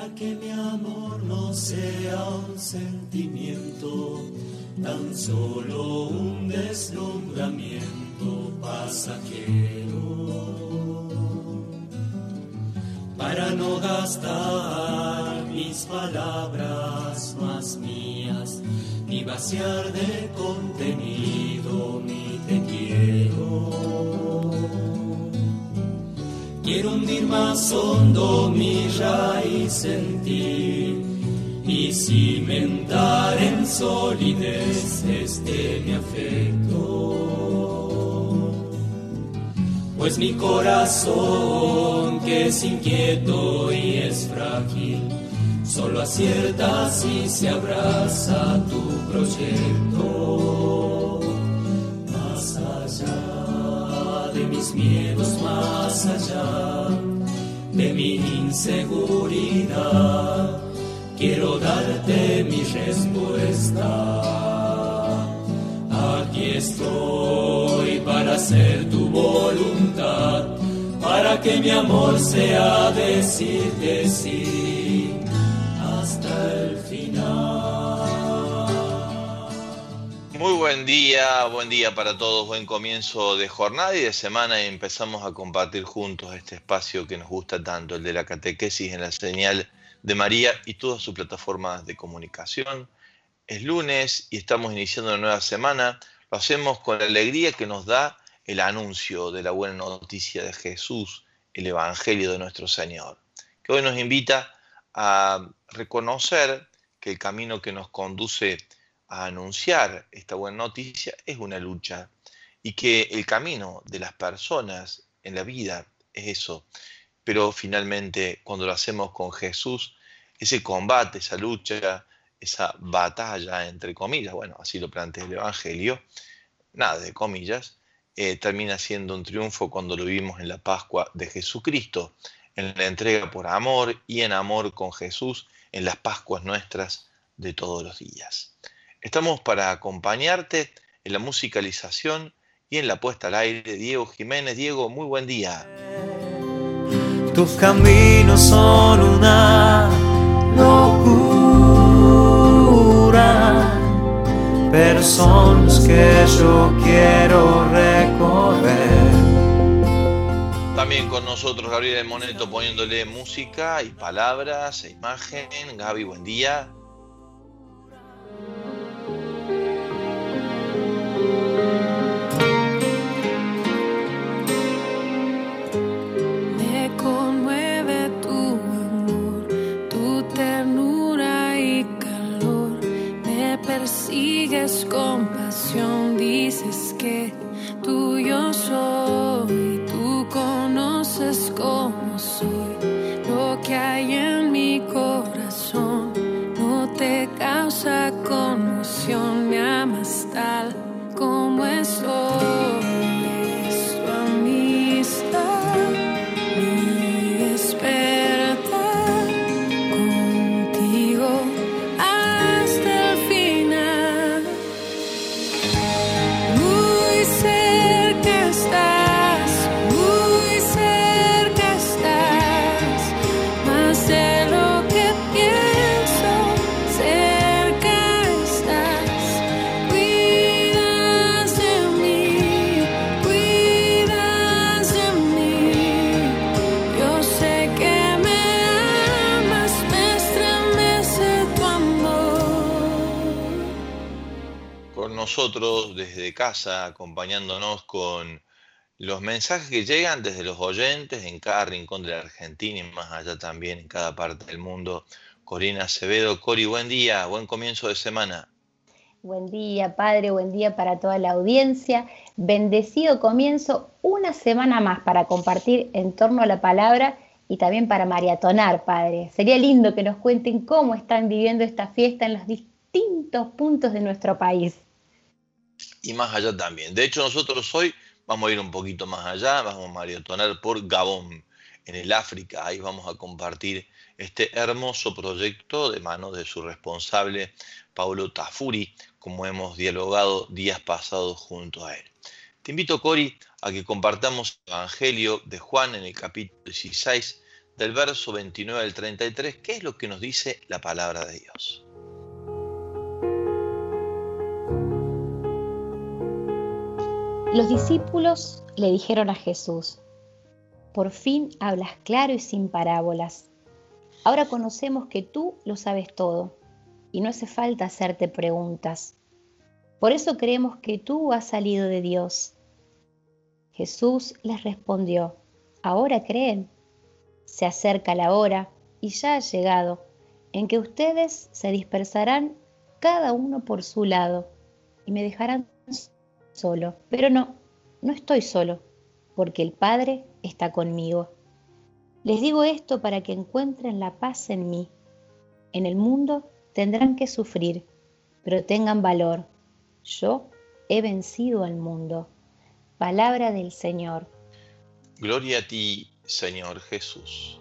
que mi amor no sea un sentimiento, tan solo un deslumbramiento pasajero. Para no gastar mis palabras más mías, ni vaciar de contenido mi te quiero. Quiero hundir más hondo mi raíz en ti y cimentar en solidez mi afecto. Pues mi corazón, que es inquieto y es frágil, solo acierta si se abraza tu proyecto. Más allá de mis miedos, más allá de mi inseguridad, quiero darte mi respuesta. Aquí estoy para hacer tu voluntad, para que mi amor sea decirte sí hasta el final. Muy buen día para todos, buen comienzo de jornada y de semana, y empezamos a compartir juntos este espacio que nos gusta tanto, el de la catequesis en la señal de María y todas sus plataformas de comunicación. Es lunes y estamos iniciando una nueva semana. Lo hacemos con la alegría que nos da el anuncio de la buena noticia de Jesús, el Evangelio de nuestro Señor, que hoy nos invita a reconocer que el camino que nos conduce a anunciar esta buena noticia es una lucha, y que el camino de las personas en la vida es eso. Pero finalmente, cuando lo hacemos con Jesús, ese combate, esa lucha, esa batalla, entre comillas, bueno, así lo plantea el Evangelio, nada de comillas, termina siendo un triunfo cuando lo vivimos en la Pascua de Jesucristo, en la entrega por amor y en amor con Jesús, en las Pascuas nuestras de todos los días. Estamos para acompañarte en la musicalización y en la puesta al aire, Diego Jiménez. Diego, muy buen día. Tus caminos son una locura, pero son los que yo quiero recorrer. También con nosotros Gabriel Moneto poniéndole música y palabras e imagen. Gaby, buen día. Me conmueve tu amor, tu ternura y calor. Me persigues con pasión, dices que tuyo soy. Tú conoces cómo soy, lo que hay en mi corazón no te causa conmoción. Me amas tal como estoy. Es tu amistad, mi despertar, contigo hasta el final. Muy cerca estás, más de lo que pienso. Cerca estás, cuidas de mí. Yo sé que me amas, me estremece tu amor. Con nosotros desde casa, acompañándonos con los mensajes que llegan desde los oyentes en cada rincón de la Argentina y más allá también en cada parte del mundo. Corina Acevedo. Cori, buen día, buen comienzo de semana. Buen día, Padre, buen día para toda la audiencia. Bendecido comienzo, una semana más para compartir en torno a la palabra y también para mariatonar, Padre. Sería lindo que nos cuenten cómo están viviendo esta fiesta en los distintos puntos de nuestro país. Y más allá también. De hecho, nosotros hoy vamos a ir un poquito más allá, vamos a maratonar por Gabón, en el África. Ahí vamos a compartir este hermoso proyecto de manos de su responsable, Paulo Tafuri, como hemos dialogado días pasados junto a él. Te invito, Cori, a que compartamos el Evangelio de Juan en el capítulo 16, del verso 29 al 33, ¿qué es lo que nos dice la palabra de Dios? Los discípulos le dijeron a Jesús: por fin hablas claro y sin parábolas. Ahora conocemos que tú lo sabes todo y no hace falta hacerte preguntas. Por eso creemos que tú has salido de Dios. Jesús les respondió: ¿ahora creen? Se acerca la hora, y ya ha llegado, en que ustedes se dispersarán cada uno por su lado y me dejarán solo. Pero no estoy solo, porque el Padre está conmigo. Les digo esto para que encuentren la paz en mí. En el mundo tendrán que sufrir, pero tengan valor. Yo he vencido al mundo. Palabra del Señor. Gloria a ti, Señor Jesús.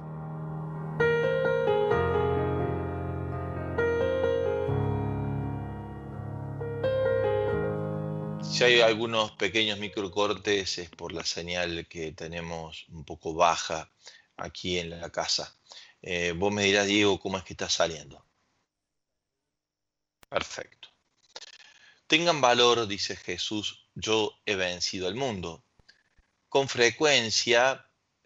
Si hay algunos pequeños microcortes es por la señal que tenemos un poco baja aquí en la casa. Vos me dirás, Diego, ¿cómo es que está saliendo? Perfecto. Tengan valor, dice Jesús, yo he vencido al mundo. Con frecuencia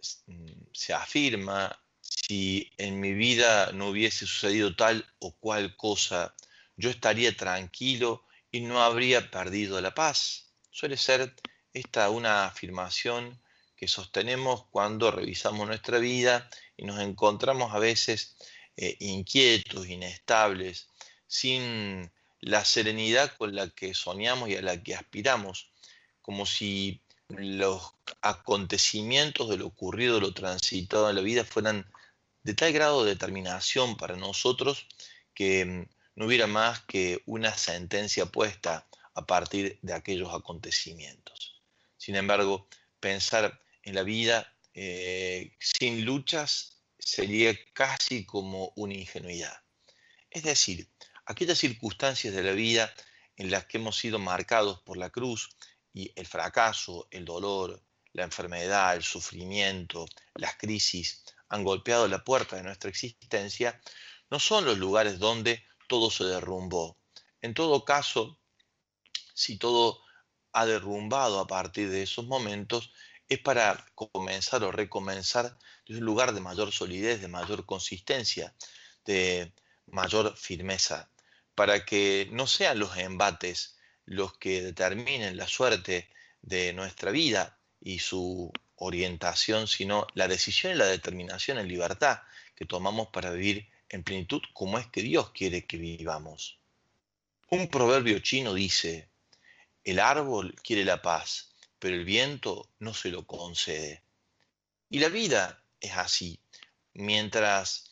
se afirma, si en mi vida no hubiese sucedido tal o cual cosa, yo estaría tranquilo y no habría perdido la paz. Suele ser esta una afirmación que sostenemos cuando revisamos nuestra vida y nos encontramos a veces inquietos, inestables, sin la serenidad con la que soñamos y a la que aspiramos, como si los acontecimientos de lo ocurrido, de lo transitado en la vida fueran de tal grado de determinación para nosotros que no hubiera más que una sentencia puesta a partir de aquellos acontecimientos. Sin embargo, pensar en la vida sin luchas sería casi como una ingenuidad. Es decir, aquellas circunstancias de la vida en las que hemos sido marcados por la cruz y el fracaso, el dolor, la enfermedad, el sufrimiento, las crisis han golpeado la puerta de nuestra existencia, no son los lugares donde todo se derrumbó. En todo caso, si todo ha derrumbado a partir de esos momentos, es para comenzar o recomenzar desde un lugar de mayor solidez, de mayor consistencia, de mayor firmeza, para que no sean los embates los que determinen la suerte de nuestra vida y su orientación, sino la decisión y la determinación en libertad que tomamos para vivir en plenitud como es que Dios quiere que vivamos. Un proverbio chino dice: el árbol quiere la paz, pero el viento no se lo concede. Y la vida es así. Mientras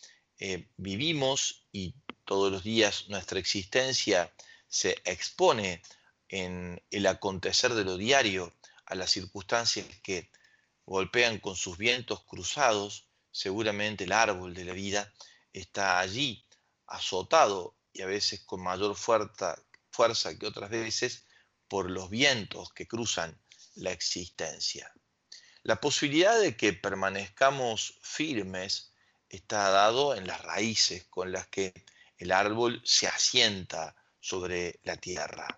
vivimos y todos los días nuestra existencia se expone en el acontecer de lo diario a las circunstancias que golpean con sus vientos cruzados, seguramente el árbol de la vida está allí azotado y a veces con mayor fuerza que otras veces por los vientos que cruzan la existencia. La posibilidad de que permanezcamos firmes está dado en las raíces con las que el árbol se asienta sobre la tierra.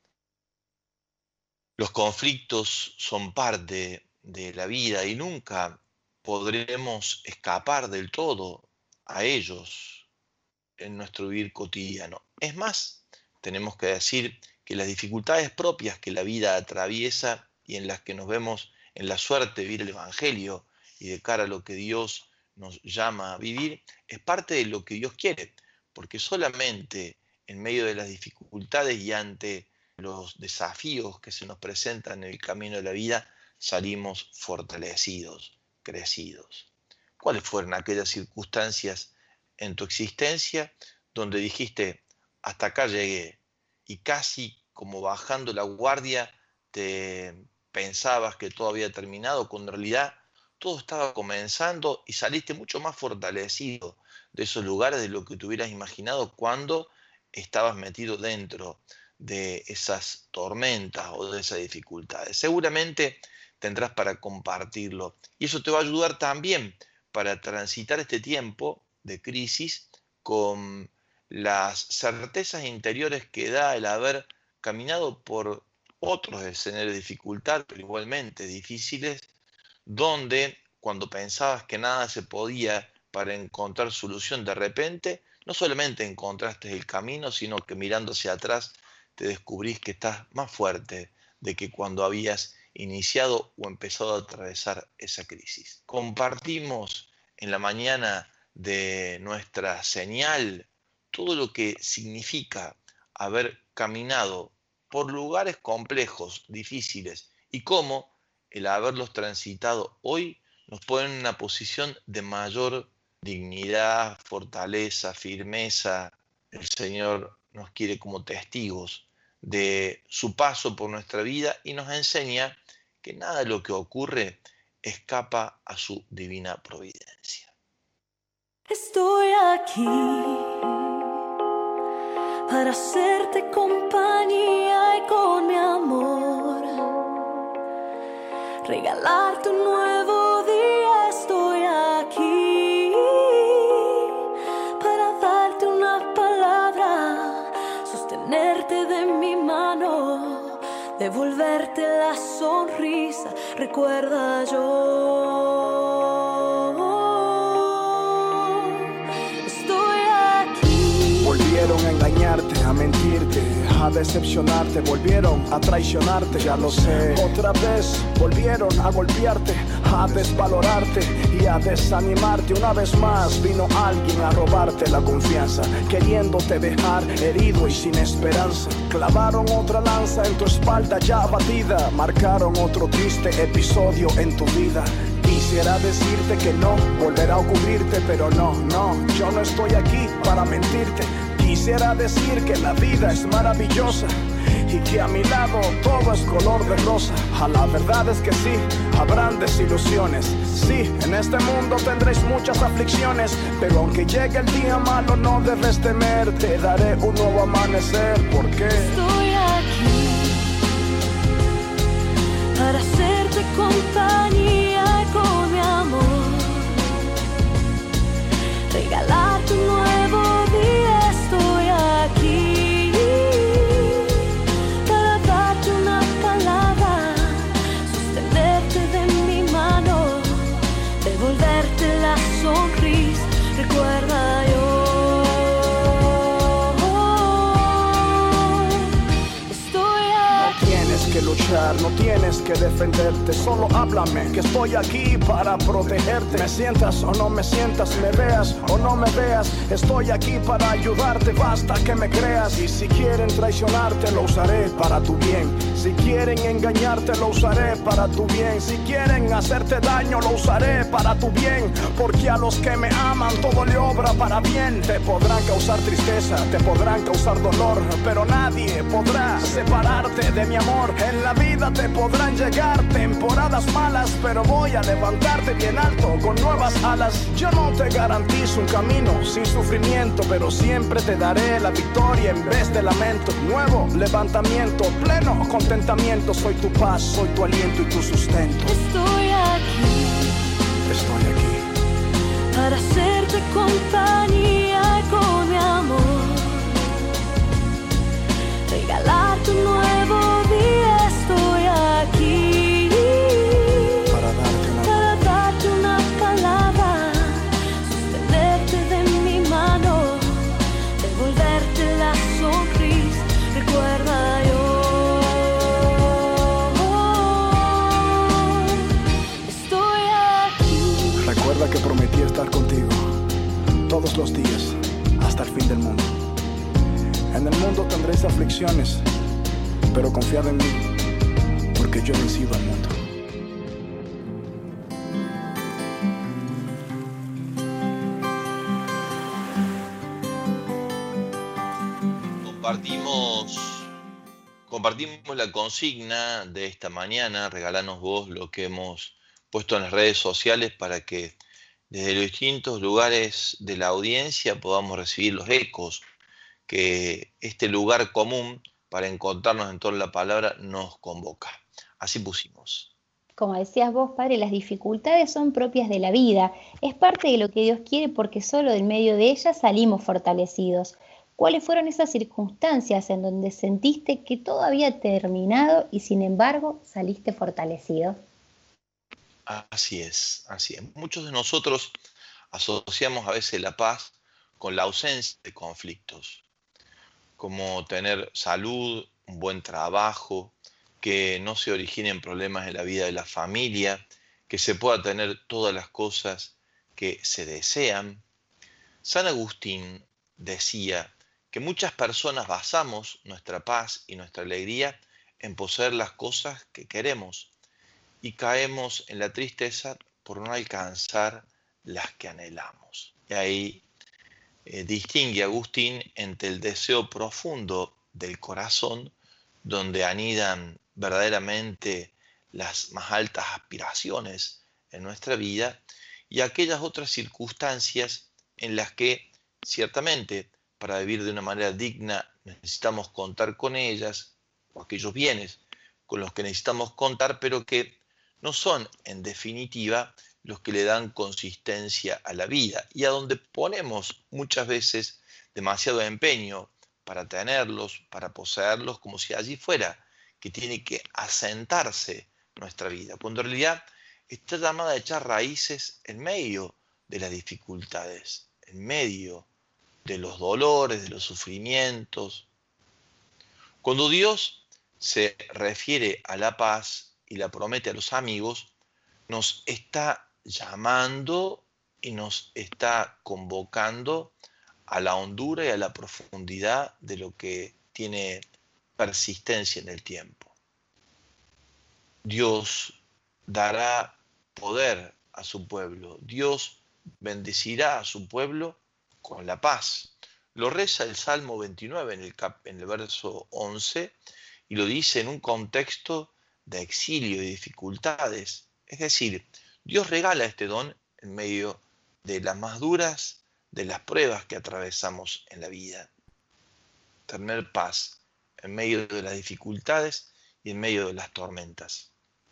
Los conflictos son parte de la vida y nunca podremos escapar del todo a ellos en nuestro vivir cotidiano. Es más, tenemos que decir que las dificultades propias que la vida atraviesa y en las que nos vemos en la suerte de vivir el Evangelio y de cara a lo que Dios nos llama a vivir, es parte de lo que Dios quiere, porque solamente en medio de las dificultades y ante los desafíos que se nos presentan en el camino de la vida, salimos fortalecidos, crecidos. ¿Cuáles fueron aquellas circunstancias en tu existencia donde dijiste, hasta acá llegué, y casi como bajando la guardia te pensabas que todo había terminado, cuando en realidad todo estaba comenzando y saliste mucho más fortalecido de esos lugares de lo que te hubieras imaginado cuando estabas metido dentro de esas tormentas o de esas dificultades? Seguramente tendrás para compartirlo y eso te va a ayudar también para transitar este tiempo de crisis con las certezas interiores que da el haber caminado por otros escenarios de dificultad, pero igualmente difíciles, donde cuando pensabas que nada se podía para encontrar solución, de repente no solamente encontraste el camino, sino que mirando hacia atrás te descubrís que estás más fuerte de que cuando habías iniciado o empezado a atravesar esa crisis. Compartimos en la mañana de nuestra señal todo lo que significa haber caminado por lugares complejos, difíciles, y cómo el haberlos transitado hoy nos pone en una posición de mayor dignidad, fortaleza, firmeza. El Señor nos quiere como testigos de su paso por nuestra vida y nos enseña que nada de lo que ocurre escapa a su divina providencia. Estoy aquí para hacerte compañía y con mi amor regalarte un nuevo día. Estoy aquí para darte una palabra, sostenerte de mi mano, devolverte la sonrisa. Recuerda, estoy aquí. Volvieron a engañarte, a mentirte, a decepcionarte, volvieron a traicionarte, ya lo sé. Otra vez volvieron a golpearte, a desvalorarte y a desanimarte. Una vez más vino alguien a robarte la confianza, queriéndote dejar herido y sin esperanza. Clavaron otra lanza en tu espalda ya abatida, marcaron otro triste episodio en tu vida. Quisiera decirte que no volverá a ocurrirte, pero no, yo no estoy aquí para mentirte. Quisiera decir que la vida es maravillosa y que a mi lado todo es color de rosa. La verdad es que sí, habrán desilusiones. Sí, en este mundo tendréis muchas aflicciones, pero aunque llegue el día malo no debes temer. Te daré un nuevo amanecer, porque estoy aquí para hacerte compañía y con mi amor regalarte un nuevo día. Estoy aquí para darte una palabra, sostenerte de mi mano, devolverte la sonrisa. Recuerda, que luchar, no tienes que defenderte, solo háblame, que estoy aquí para protegerte. Me sientas o no me sientas, me veas o no me veas, estoy aquí para ayudarte, basta que me creas. Y si quieren traicionarte, lo usaré para tu bien. Si quieren engañarte, lo usaré para tu bien. Si quieren hacerte daño, lo usaré para tu bien. Porque a los que me aman, todo le obra para bien. Te podrán causar tristeza, te podrán causar dolor, pero nadie podrá separarte de mi amor. En la vida te podrán llegar temporadas malas, pero voy a levantarte bien alto con nuevas alas. Yo no te garantizo un camino sin sufrimiento, pero siempre te daré la victoria en vez de lamento. Nuevo levantamiento, pleno contentamiento. Soy tu paz, soy tu aliento y tu sustento. Estoy aquí para hacerte compañía y con mi amor regalarte un nuevo día. Estoy aquí para darte una palabra, sostenerte de mi mano, devolverte la sonrisa. Recuerda, estoy aquí. Recuerda que prometí estar contigo todos los días hasta el fin del mundo. En el mundo tendréis aflicciones, pero confiad en mí, porque yo he vencido al mundo. Compartimos la consigna de esta mañana. Regalanos vos lo que hemos puesto en las redes sociales para que desde los distintos lugares de la audiencia podamos recibir los ecos que este lugar común para encontrarnos en toda la palabra nos convoca. Así pusimos. Como decías vos, padre, las dificultades son propias de la vida, es parte de lo que Dios quiere porque solo del medio de ellas salimos fortalecidos. ¿Cuáles fueron esas circunstancias en donde sentiste que todo había terminado y sin embargo saliste fortalecido? Así es, así es. Muchos de nosotros asociamos a veces la paz con la ausencia de conflictos, como tener salud, un buen trabajo, que no se originen problemas en la vida de la familia, que se pueda tener todas las cosas que se desean. San Agustín decía que muchas personas basamos nuestra paz y nuestra alegría en poseer las cosas que queremos y caemos en la tristeza por no alcanzar las que anhelamos. Y ahí distingue Agustín entre el deseo profundo del corazón, donde anidan verdaderamente las más altas aspiraciones en nuestra vida, y aquellas otras circunstancias en las que ciertamente para vivir de una manera digna necesitamos contar con ellas, o aquellos bienes con los que necesitamos contar, pero que no son en definitiva los que le dan consistencia a la vida y a donde ponemos muchas veces demasiado empeño para tenerlos, para poseerlos, como si allí fuera que tiene que asentarse nuestra vida, cuando en realidad está llamada a echar raíces en medio de las dificultades, en medio de los dolores, de los sufrimientos. Cuando Dios se refiere a la paz y la promete a los amigos, nos está llamando y nos está convocando a la hondura y a la profundidad de lo que tiene persistencia en el tiempo. Dios dará poder a su pueblo. Dios bendecirá a su pueblo con la paz. Lo reza el Salmo 29 en el verso 11 y lo dice en un contexto de exilio y dificultades. Es decir, Dios regala este don en medio de las más duras de las pruebas que atravesamos en la vida. Tener paz en medio de las dificultades y en medio de las tormentas.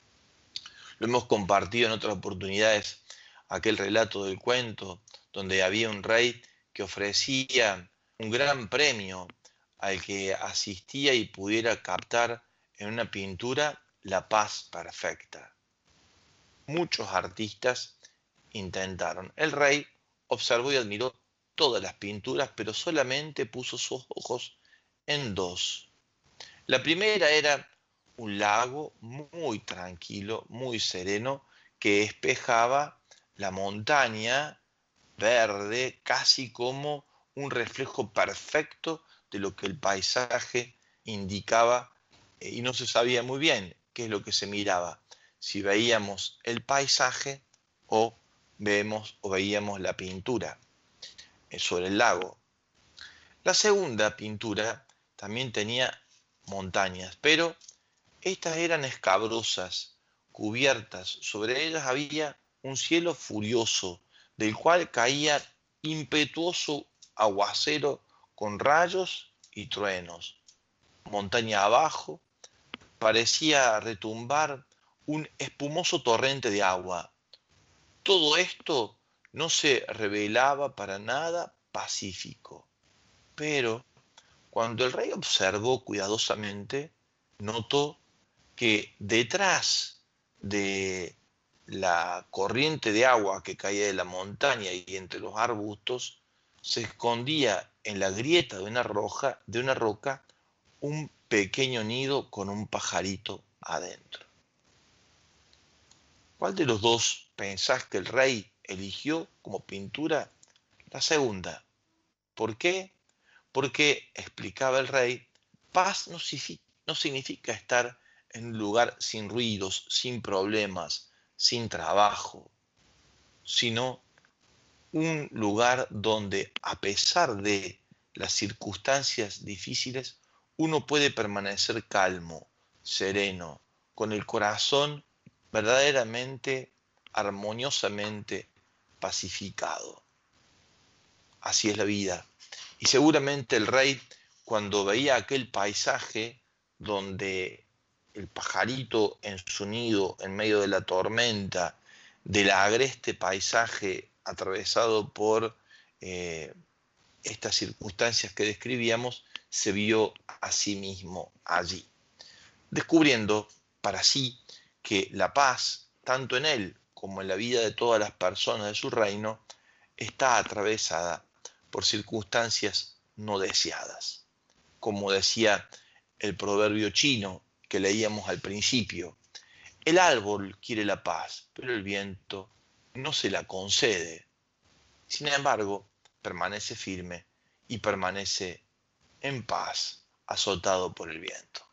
Lo hemos compartido en otras oportunidades, aquel relato del cuento donde había un rey que ofrecía un gran premio al que asistía y pudiera captar en una pintura la paz perfecta. Muchos artistas intentaron. El rey observó y admiró todas las pinturas, pero solamente puso sus ojos en dos. La primera era un lago muy tranquilo, muy sereno, que espejaba la montaña verde, casi como un reflejo perfecto de lo que el paisaje indicaba, y no se sabía muy bien qué es lo que se miraba, si veíamos el paisaje o veíamos la pintura sobre el lago. La segunda pintura también tenía montañas, pero estas eran escabrosas, cubiertas. Sobre ellas había un cielo furioso, del cual caía impetuoso aguacero con rayos y truenos. Montaña abajo parecía retumbar un espumoso torrente de agua. Todo esto no se revelaba para nada pacífico. Pero cuando el rey observó cuidadosamente, notó que detrás de la corriente de agua que caía de la montaña y entre los arbustos, se escondía en la grieta de una roca un pequeño nido con un pajarito adentro. ¿Cuál de los dos pensás que el rey eligió como pintura? La segunda. ¿Por qué? Porque, explicaba el rey, paz no significa estar en un lugar sin ruidos, sin problemas, sin trabajo, sino un lugar donde, a pesar de las circunstancias difíciles, uno puede permanecer calmo, sereno, con el corazón verdaderamente, armoniosamente pacificado. Así es la vida. Y seguramente el rey, cuando veía aquel paisaje donde el pajarito en su nido en medio de la tormenta, del agreste paisaje atravesado por estas circunstancias que describíamos, se vio a sí mismo allí, descubriendo para sí que la paz, tanto en él como en la vida de todas las personas de su reino, está atravesada por circunstancias no deseadas. Como decía el proverbio chino que leíamos al principio, el árbol quiere la paz, pero el viento no se la concede. Sin embargo, permanece firme y permanece en paz, azotado por el viento.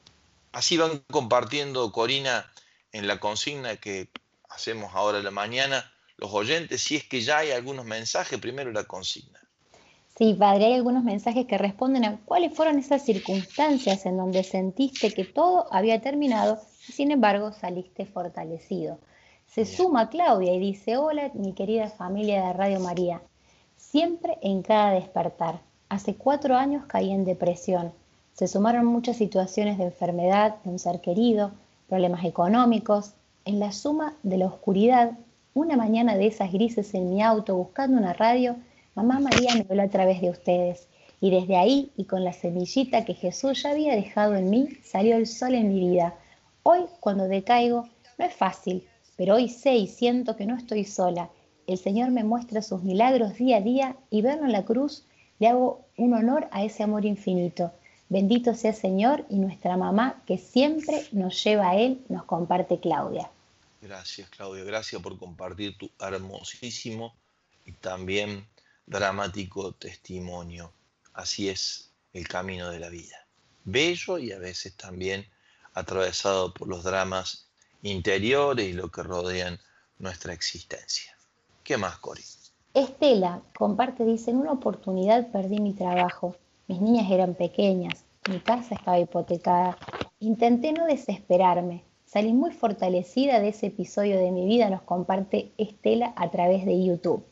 Así van compartiendo, Corina, en la consigna que hacemos ahora en la mañana, los oyentes, si es que ya hay algunos mensajes, primero la consigna. Sí, padre, hay algunos mensajes que responden a cuáles fueron esas circunstancias en donde sentiste que todo había terminado y sin embargo saliste fortalecido. Se suma Claudia y dice: hola, mi querida familia de Radio María. Siempre en cada despertar. Hace 4 años caí en depresión. Se sumaron muchas situaciones de enfermedad de un ser querido, problemas económicos. En la suma de la oscuridad, una mañana de esas grises en mi auto buscando una radio, Mamá María me habló a través de ustedes. Y desde ahí, y con la semillita que Jesús ya había dejado en mí, salió el sol en mi vida. Hoy, cuando decaigo, no es fácil, pero hoy sé y siento que no estoy sola. El Señor me muestra sus milagros día a día y verlo en la cruz le hago un honor a ese amor infinito. Bendito sea Señor y nuestra mamá que siempre nos lleva a Él, nos comparte Claudia. Gracias, Claudia. Gracias por compartir tu hermosísimo y también dramático testimonio. Así es el camino de la vida. Bello y a veces también atravesado por los dramas interiores y lo que rodean nuestra existencia. ¿Qué más, Cori? Estela comparte, dice: en una oportunidad perdí mi trabajo. Mis niñas eran pequeñas, mi casa estaba hipotecada. Intenté no desesperarme. Salí muy fortalecida de ese episodio de mi vida, nos comparte Estela a través de YouTube.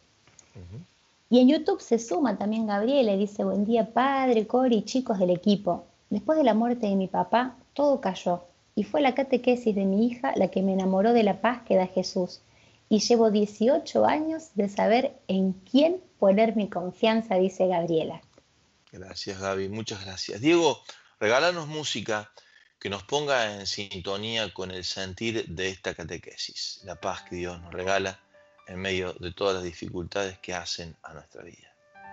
Y en YouTube se suma también Gabriela y dice: buen día, padre, Cori y chicos del equipo. Después de la muerte de mi papá, todo cayó. Y fue la catequesis de mi hija la que me enamoró de la paz que da Jesús. Y llevo 18 años de saber en quién poner mi confianza, dice Gabriela. Gracias, Gaby, muchas gracias. Diego, regálanos música que nos ponga en sintonía con el sentir de esta catequesis, la paz que Dios nos regala en medio de todas las dificultades que hacen a nuestra vida.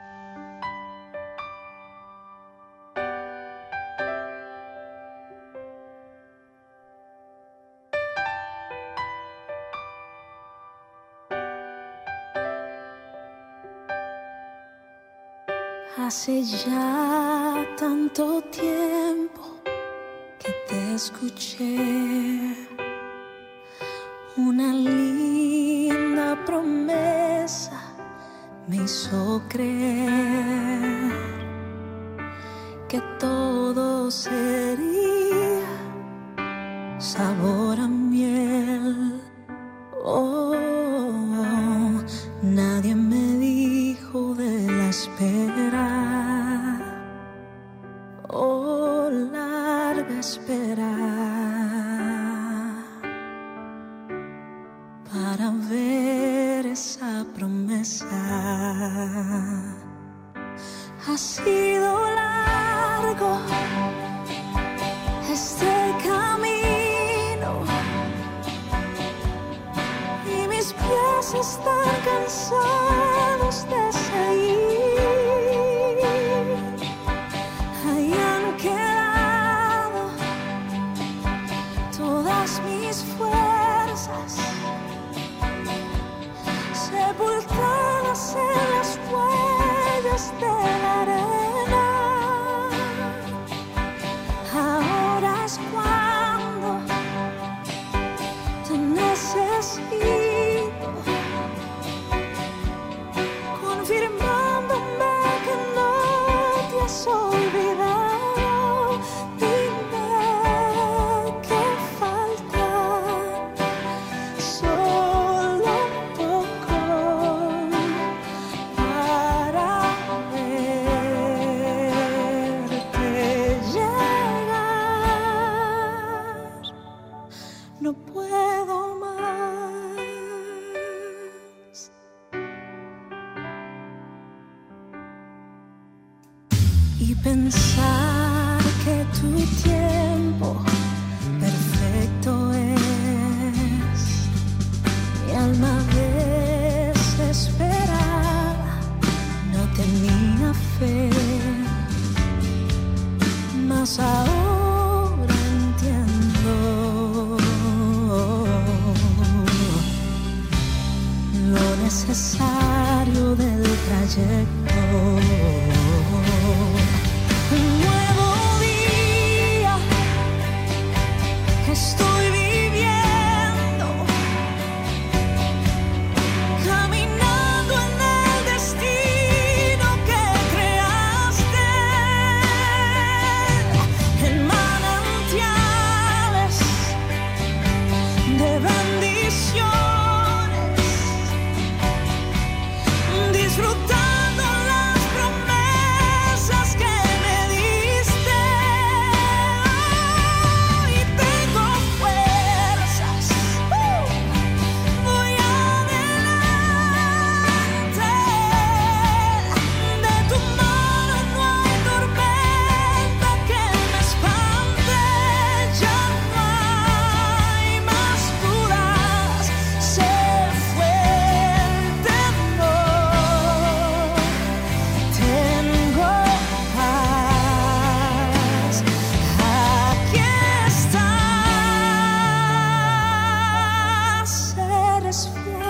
Hace ya tanto tiempo que te escuché, una linda promesa me hizo creer que todo sería sabor a miel. Oh, nadie me dijo de la espera, oh, larga espera, para ver esa promesa. Ha sido largo este camino y mis pies están cansados de seguir. Ahí han quedado todas mis fuerzas, sepultadas en las huellas de la arena. Ahora es cuando te necesito, confirmándome que no te has olvidado. Dime que falta solo un poco para ver puedo más. Y pensar que tu tiempo perfecto es. Mi alma desesperada no tenía fe, mas ahora entiendo lo necesario del trayecto. Un nuevo día estoy viviendo, caminando en el destino que creaste, en manantiales de bendiciones, disfrutando las promesas que me diste. Hoy tengo fuerzas, voy adelante. De tu mano no hay tormenta que me espante, ya no hay más dudas. Sé fuerte, no tengo paz. Aquí estás, eres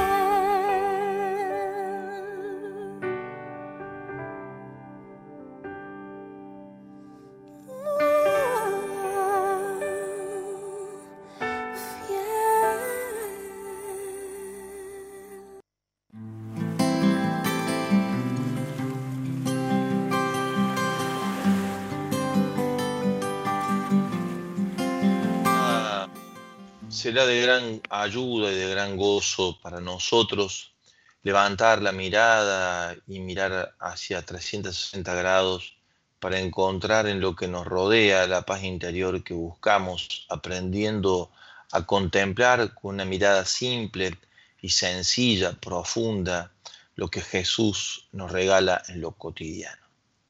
Será de gran ayuda y de gran gozo para nosotros levantar la mirada y mirar hacia 360 grados para encontrar en lo que nos rodea la paz interior que buscamos, aprendiendo a contemplar con una mirada simple y sencilla, profunda, lo que Jesús nos regala en lo cotidiano.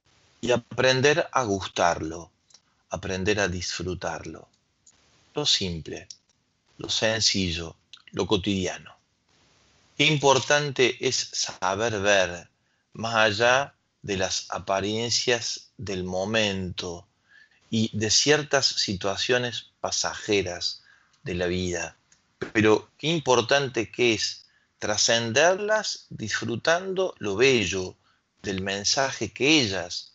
Y aprender a gustarlo, aprender a disfrutarlo. Lo simple, lo sencillo, lo cotidiano. Qué importante es saber ver más allá de las apariencias del momento y de ciertas situaciones pasajeras de la vida. Pero qué importante que es trascenderlas disfrutando lo bello del mensaje que ellas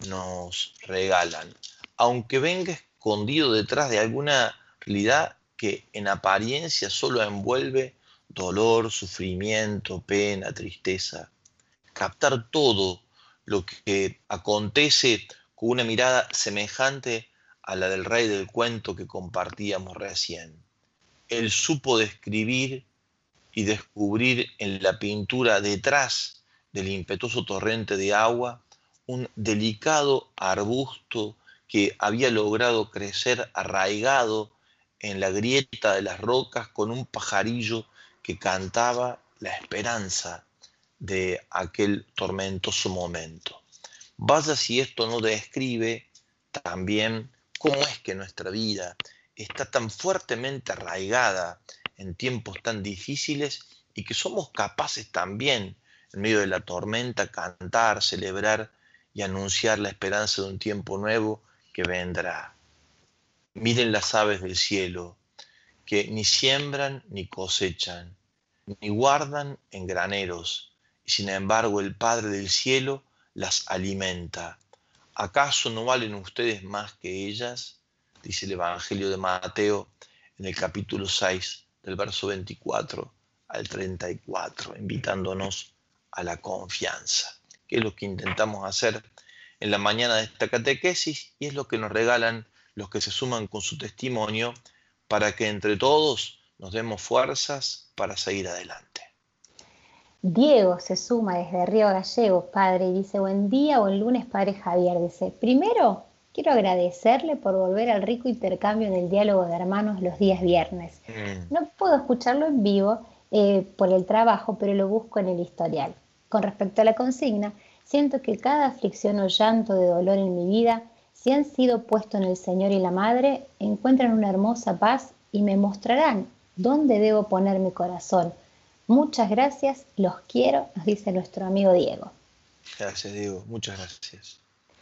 nos regalan, aunque venga escondido detrás de alguna realidad que en apariencia solo envuelve dolor, sufrimiento, pena, tristeza. Captar todo lo que acontece con una mirada semejante a la del rey del cuento que compartíamos recién. Él supo describir y descubrir en la pintura, detrás del impetuoso torrente de agua, un delicado arbusto que había logrado crecer arraigado en la grieta de las rocas con un pajarillo que cantaba la esperanza de aquel tormentoso momento. Vaya si esto no describe también cómo es que nuestra vida está tan fuertemente arraigada en tiempos tan difíciles y que somos capaces también, en medio de la tormenta, cantar, celebrar y anunciar la esperanza de un tiempo nuevo que vendrá. Miren las aves del cielo, que ni siembran ni cosechan, ni guardan en graneros, y sin embargo el Padre del cielo las alimenta. ¿Acaso no valen ustedes más que ellas? Dice el Evangelio de Mateo en el capítulo 6, del verso 24 al 34, invitándonos a la confianza, que es lo que intentamos hacer en la mañana de esta catequesis y es lo que nos regalan los que se suman con su testimonio para que entre todos nos demos fuerzas para seguir adelante. Diego se suma desde Río Gallegos, padre, y dice: buen día, buen lunes, padre Javier. Dice: primero, Quiero agradecerle por volver al rico intercambio del diálogo de hermanos los días viernes. No puedo escucharlo en vivo por el trabajo, pero lo busco en el historial. Con respecto a la consigna, siento que cada aflicción o llanto de dolor en mi vida, si han sido puestos en el Señor y la Madre, encuentran una hermosa paz y me mostrarán dónde debo poner mi corazón. Muchas gracias, los quiero, nos dice nuestro amigo Diego. Gracias, Diego, muchas gracias.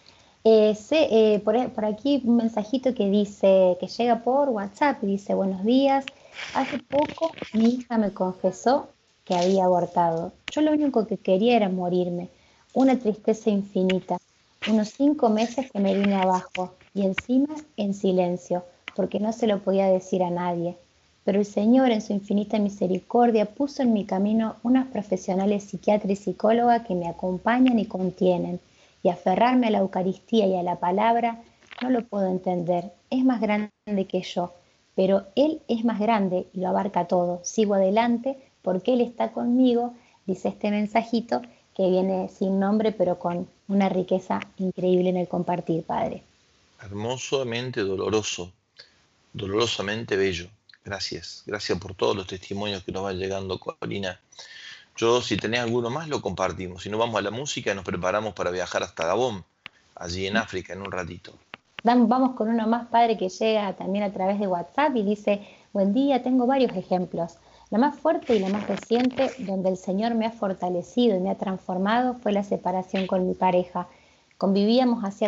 Por aquí un mensajito que dice, que llega por WhatsApp, y dice: buenos días, hace poco mi hija me confesó que había abortado. Yo lo único que quería era morirme, una tristeza infinita, unos 5 meses que me vine abajo y encima en silencio, porque no se lo podía decir a nadie. Pero el Señor, en su infinita misericordia, puso en mi camino unas profesionales psiquiatras y psicólogas que me acompañan y contienen. Y aferrarme a la Eucaristía y a la palabra no lo puedo entender. Es más grande que yo, pero Él es más grande y lo abarca todo. Sigo adelante porque Él está conmigo, dice este mensajito que viene sin nombre, pero con una riqueza increíble en el compartir, Padre. Hermosamente doloroso, dolorosamente bello. Gracias por todos los testimonios que nos van llegando, Corina. Yo, si tenés alguno más, lo compartimos. Si no, vamos a la música y nos preparamos para viajar hasta Gabón, allí en África, en un ratito. Vamos con uno más, Padre, que llega también a través de WhatsApp y dice: buen día, tengo varios ejemplos. La más fuerte y la más reciente, donde el Señor me ha fortalecido y me ha transformado, fue la separación con mi pareja. Convivíamos hacía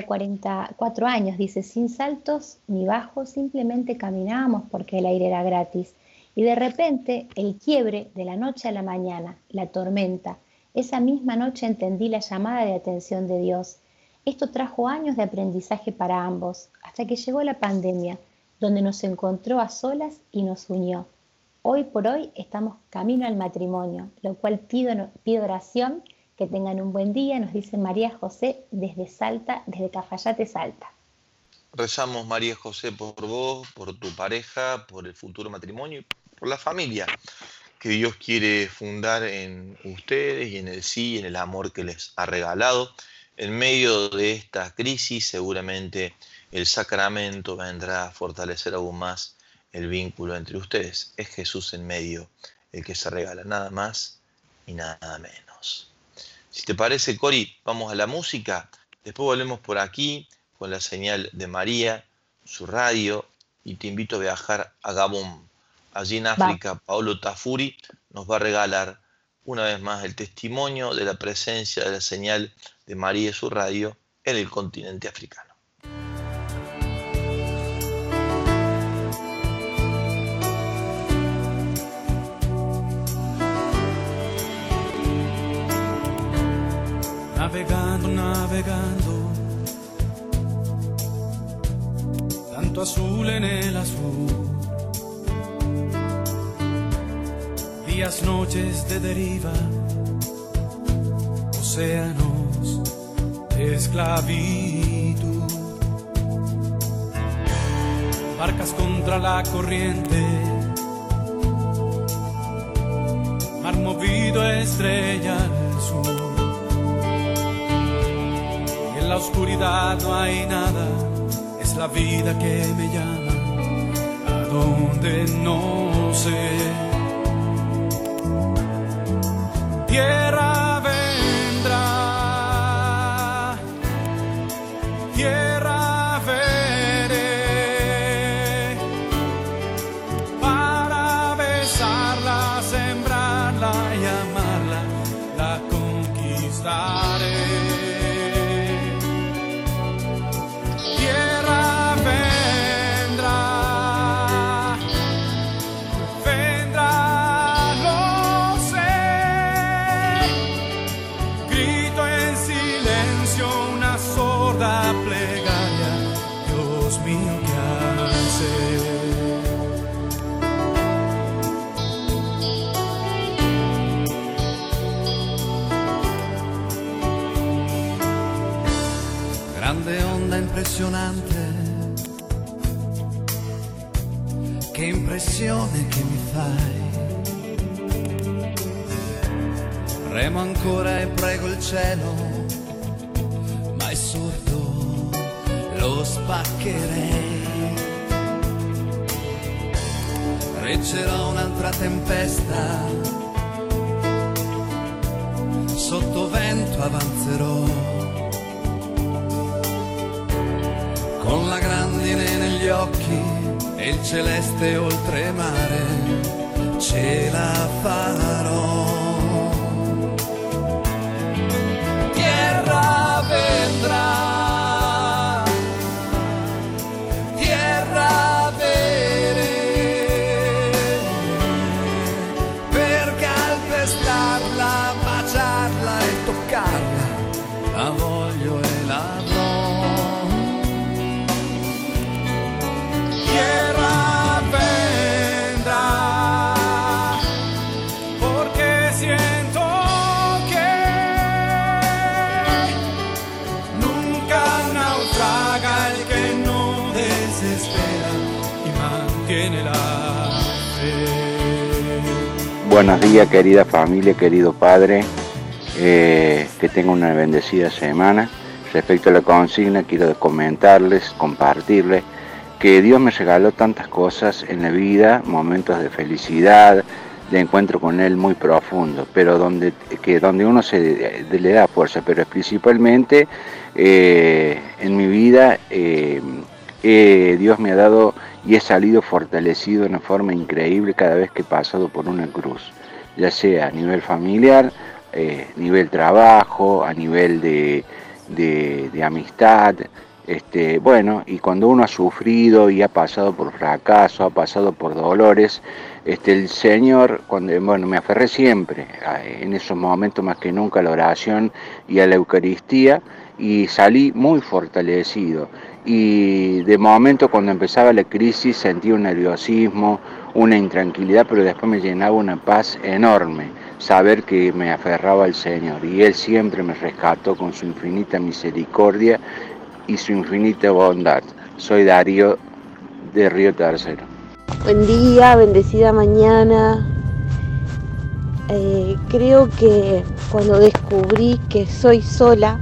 44 años, dice, sin saltos ni bajos, simplemente caminábamos porque el aire era gratis. Y de repente, el quiebre de la noche a la mañana, la tormenta. Esa misma noche entendí la llamada de atención de Dios. Esto trajo años de aprendizaje para ambos, hasta que llegó la pandemia, donde nos encontró a solas y nos unió. Hoy por hoy estamos camino al matrimonio, lo cual pido oración. Que tengan un buen día, nos dice María José desde Salta, desde Cafayate, Salta. Rezamos, María José, por vos, por tu pareja, por el futuro matrimonio, por la familia que Dios quiere fundar en ustedes y en el sí, en el amor que les ha regalado. En medio de esta crisis, seguramente el sacramento vendrá a fortalecer aún más el vínculo entre ustedes. Es Jesús en medio el que se regala, nada más y nada menos. Si te parece, Cori, vamos a la música, después volvemos por aquí con la señal de María, su radio, y te invito a viajar a Gabón. Allí en África, Paolo Tafuri nos va a regalar una vez más el testimonio de la presencia de la señal de María y su radio en el continente africano. Navegando, tanto azul en el azul, días, noches de deriva, océanos de esclavitud, barcas contra la corriente, mar movido, estrella al sur. En la oscuridad no hay nada, es la vida que me llama, a donde no sé. Tierra vendrá, tierra veré, para besarla, sembrarla y amarla, la conquistaré. Impressionante, che impressione che mi fai. Remo ancora e prego il cielo, ma è sordo lo spaccherei. Reggerò un'altra tempesta, sotto vento avanzerò, con la grandine negli occhi e il celeste oltremare, ce la farò. Tierra vendrà, tierra vere, per calpestarla, baciarla e toccarla, la voglio e l'avrò. Tierra vendrá, porque siento que nunca naufraga el que no desespera y mantiene la fe. Buenos días, querida familia, querido padre, que tengan una bendecida semana. Respecto a la consigna, quiero comentarles, compartirles que Dios me regaló tantas cosas en la vida, momentos de felicidad, de encuentro con Él muy profundo, pero donde uno le da fuerza, pero principalmente en mi vida Dios me ha dado y he salido fortalecido de una forma increíble cada vez que he pasado por una cruz, ya sea a nivel familiar, nivel trabajo, a nivel de amistad. Bueno, y cuando uno ha sufrido y ha pasado por fracaso, ha pasado por dolores, el Señor, me aferré siempre en esos momentos más que nunca a la oración y a la Eucaristía, y salí muy fortalecido. Y de momento, cuando empezaba la crisis, sentí un nerviosismo, una intranquilidad, pero después me llenaba una paz enorme saber que me aferraba al Señor, y Él siempre me rescató con su infinita misericordia y su infinita bondad. Soy Darío de Río Tercero. Buen día, bendecida mañana. Creo que cuando descubrí que soy sola,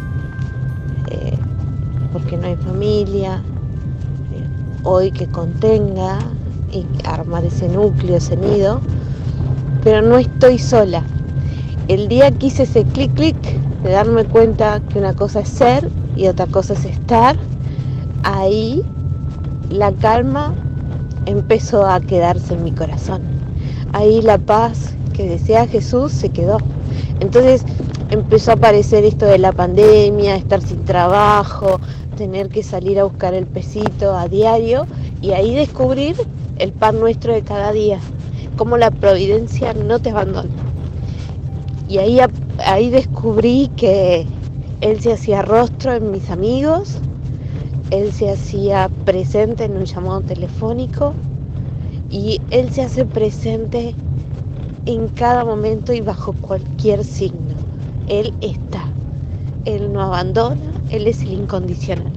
porque no hay familia, hoy que contenga y armar ese núcleo, ese nido, pero no estoy sola. El día que hice ese clic de darme cuenta que una cosa es ser y otra cosa es estar, ahí la calma empezó a quedarse en mi corazón. Ahí la paz que desea Jesús se quedó. Entonces empezó a aparecer esto de la pandemia, estar sin trabajo, tener que salir a buscar el pesito a diario, y ahí descubrir el pan nuestro de cada día, cómo la providencia no te abandona. Y ahí descubrí que Él se hacía rostro en mis amigos, Él se hacía presente en un llamado telefónico, y Él se hace presente en cada momento y bajo cualquier signo. Él está, Él no abandona, Él es el incondicional.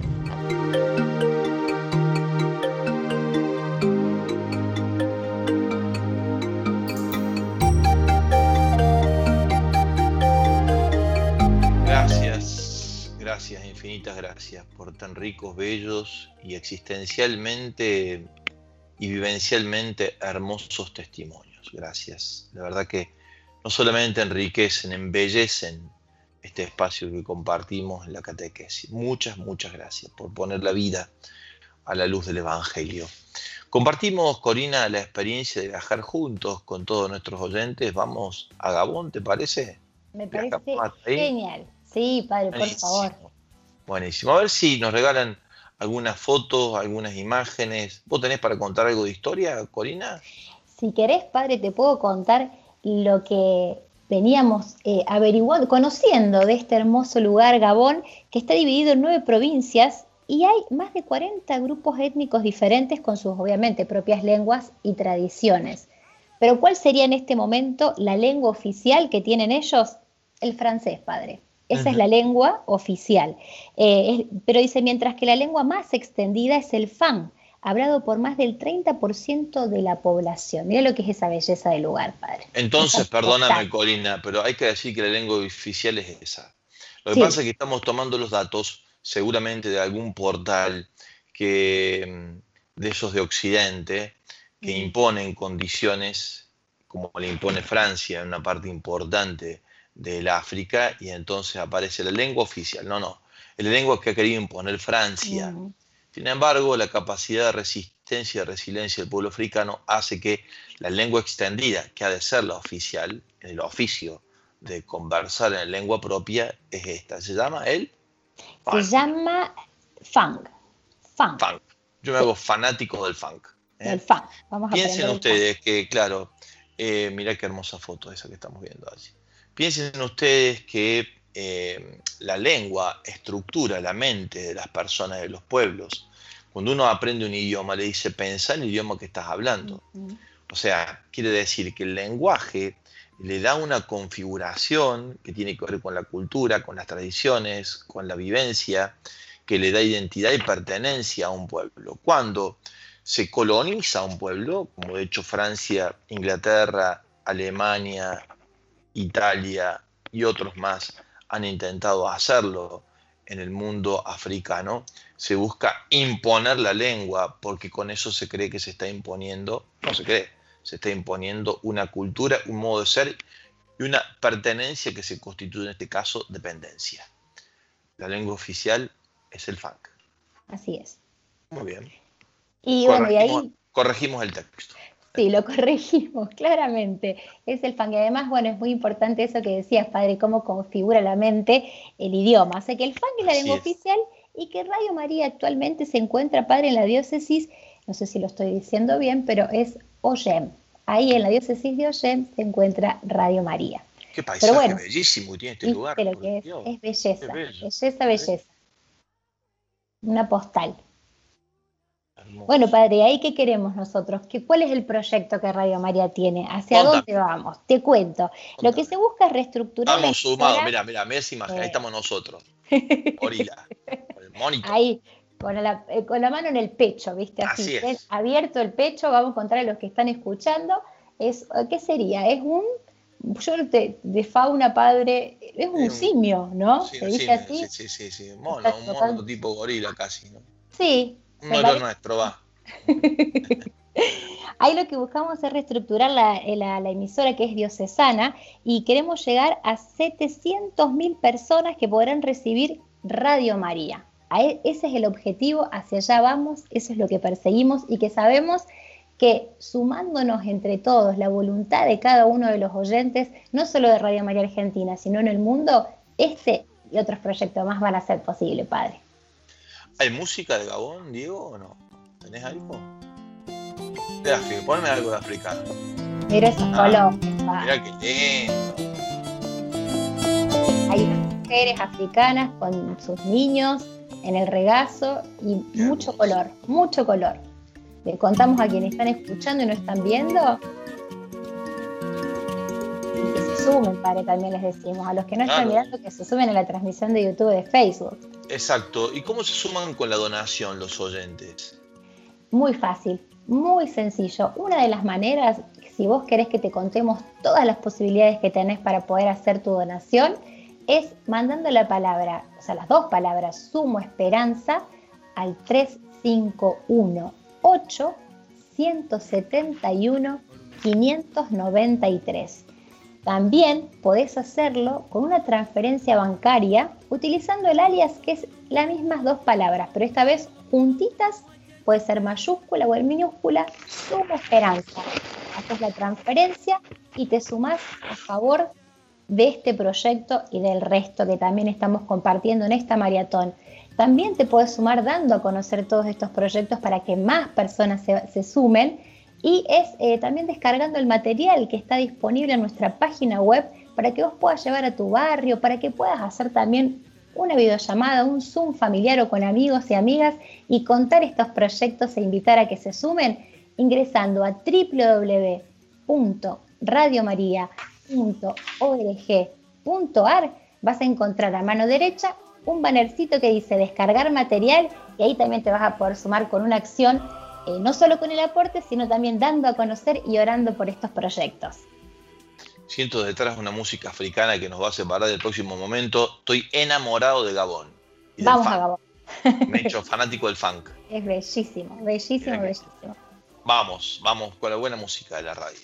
Gracias, infinitas gracias por tan ricos, bellos y existencialmente y vivencialmente hermosos testimonios. Gracias. La verdad que no solamente enriquecen, embellecen este espacio que compartimos en la catequesis. Muchas gracias por poner la vida a la luz del Evangelio. Compartimos, Corina, la experiencia de viajar juntos con todos nuestros oyentes. Vamos a Gabón, ¿te parece? Me parece genial. Sí, padre, Buenísimo. por favor. Buenísimo. A ver si nos regalan algunas fotos, algunas imágenes. ¿Vos tenés para contar algo de historia, Corina? Si querés, padre, te puedo contar lo que veníamos averiguando, conociendo de este hermoso lugar, Gabón, que está dividido en 9 provincias y hay más de 40 grupos étnicos diferentes con sus, obviamente, propias lenguas y tradiciones. Pero ¿cuál sería en este momento la lengua oficial que tienen ellos? El francés, padre. Esa es la lengua oficial. Pero dice, mientras que la lengua más extendida es el fang, hablado por más del 30% de la población. Mira lo que es esa belleza del lugar, padre. Entonces, perdóname, Corina, pero hay que decir que la lengua oficial es esa. Lo que pasa es que estamos tomando los datos seguramente de algún portal de esos de Occidente, que imponen condiciones como le impone Francia en una parte importante del África, y entonces aparece la lengua oficial. No, es la lengua que ha querido imponer Francia. Sin embargo, la capacidad de resistencia y de resiliencia del pueblo africano hace que la lengua extendida, que ha de ser la oficial, el oficio de conversar en lengua propia, es esta. Se llama el funk. Se llama funk. Funk. Yo me hago fanático del funk. El funk. Vamos a Piensen ustedes que, claro, mirá qué hermosa foto esa que estamos viendo allí. Piensen ustedes que la lengua estructura la mente de las personas, de los pueblos. Cuando uno aprende un idioma, le dice, pensá en el idioma que estás hablando. O sea, quiere decir que el lenguaje le da una configuración que tiene que ver con la cultura, con las tradiciones, con la vivencia, que le da identidad y pertenencia a un pueblo. Cuando se coloniza un pueblo, como de hecho Francia, Inglaterra, Alemania, Italia y otros más han intentado hacerlo en el mundo africano, se busca imponer la lengua, porque con eso se cree que se está imponiendo, no se cree, se está imponiendo una cultura, un modo de ser y una pertenencia que se constituye en este caso dependencia. La lengua oficial es el funk. Así es. Muy bien. Y bueno, y ahí corregimos el texto. Sí, lo corregimos, claramente. Es el funk. Y además, bueno, es muy importante eso que decías, padre, cómo configura la mente el idioma. O sea, que el funk es la lengua oficial y que Radio María actualmente se encuentra, padre, en la diócesis, no sé si lo estoy diciendo bien, pero es Oyem. Ahí en la diócesis de Oyem se encuentra Radio María. Qué paisaje bellísimo tiene este lugar. Pero que es belleza, belleza. Una postal. Hermoso. Bueno, padre, ¿ahí qué queremos nosotros? ¿Cuál es el proyecto que Radio María tiene? ¿Hacia dónde vamos? Te cuento. Lo que se busca es reestructurar... Estamos sumados, mira esa imagen, ahí estamos nosotros. Gorila, el monitor. Ahí, con la mano en el pecho, ¿viste? Así es. Abierto el pecho, vamos a contar a los que están escuchando. ¿Qué sería? Es de fauna, padre, es un simio, ¿no? Sí, ¿se dice así? Sí. Un mono tipo gorila casi, ¿no? Sí. No es lo nuestro, va. Ahí lo que buscamos es reestructurar la emisora, que es diocesana, y queremos llegar a 700.000 personas que podrán recibir Radio María. Ese es el objetivo, hacia allá vamos, eso es lo que perseguimos, y que sabemos que sumándonos entre todos la voluntad de cada uno de los oyentes, no solo de Radio María Argentina, sino en el mundo, este y otros proyectos más van a ser posibles, padre. ¿Hay música de Gabón, Diego, o no? ¿Tenés algo? De África, ponme algo de africano. Mira esos colores. Mira qué lindo. Hay mujeres africanas con sus niños en el regazo y mucho color, mucho color. Le contamos a quienes están escuchando y no están viendo. Y que se sumen, padre, también les decimos. A los que no están mirando, que se sumen a la transmisión de YouTube, de Facebook. Exacto. ¿Y cómo se suman con la donación los oyentes? Muy fácil, muy sencillo. Una de las maneras, si vos querés que te contemos todas las posibilidades que tenés para poder hacer tu donación, es mandando la palabra, o sea, las dos palabras, Sumo Esperanza, al 351-8-171-593. También podés hacerlo con una transferencia bancaria utilizando el alias, que es las mismas dos palabras, pero esta vez juntitas, puede ser mayúscula o en minúscula, Sumo Esperanza. Haces la transferencia y te sumás a favor de este proyecto y del resto que también estamos compartiendo en esta maratón. También te puedes sumar dando a conocer todos estos proyectos para que más personas se sumen. Y es también descargando el material que está disponible en nuestra página web para que vos puedas llevar a tu barrio, para que puedas hacer también una videollamada, un Zoom familiar o con amigos y amigas y contar estos proyectos e invitar a que se sumen ingresando a www.radiomaria.org.ar. Vas a encontrar a mano derecha un bannercito que dice descargar material y ahí también te vas a poder sumar con una acción. No solo con el aporte, sino también dando a conocer y orando por estos proyectos. Siento detrás una música africana que nos va a separar del próximo momento. Estoy enamorado de Gabón. y del Vamos funk. a Gabón. Me he hecho fanático del funk. Es bellísimo, bellísimo, Bien. bellísimo. Vamos con la buena música de la radio.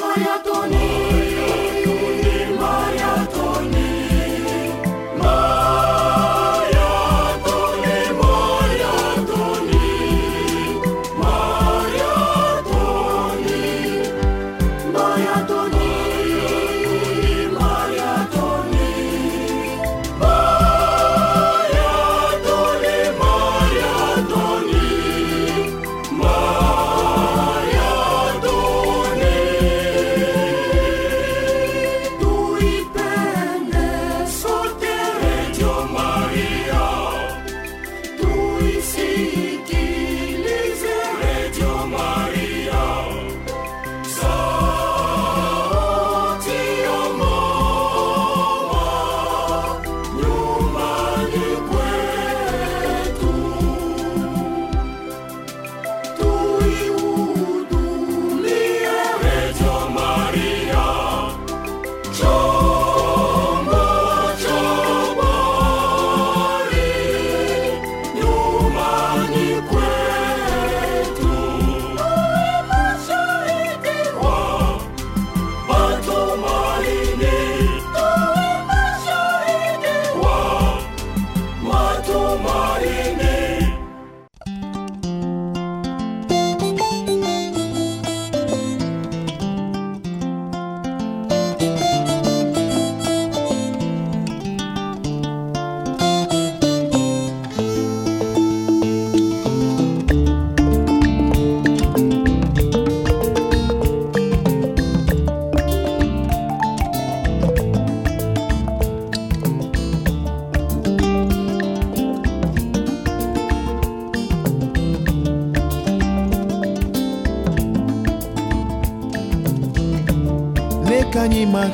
Nekanyima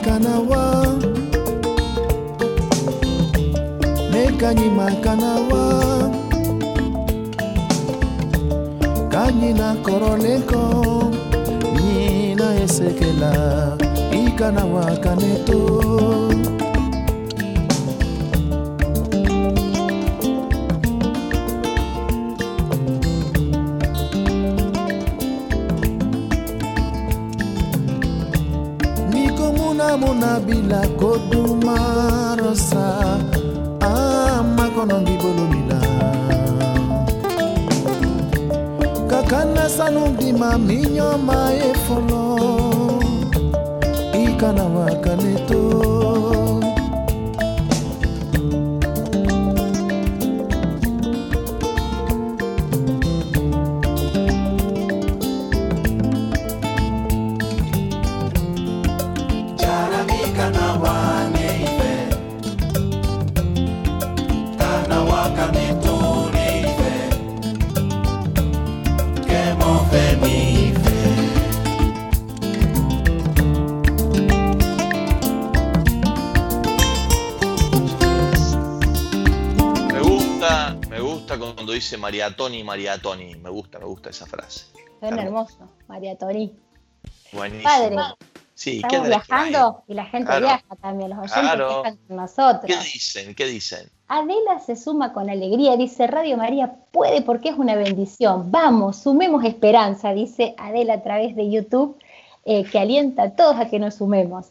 kanawa Kanyina koroneko Nina esekela Ikanawa kaneto Muna bila koduma rosa ama konondi bolumila kakana sanundi maminyo maefolo ikana wakaneto Cuando dice María Toni, me gusta esa frase. Suena hermoso, María Toni. Buenísimo. Padre, sí, estamos viajando y la gente viaja también, los oyentes viajan con nosotros. ¿Qué dicen? Adela se suma con alegría, dice Radio María puede porque es una bendición. Vamos, sumemos esperanza, dice Adela a través de YouTube, que alienta a todos a que nos sumemos.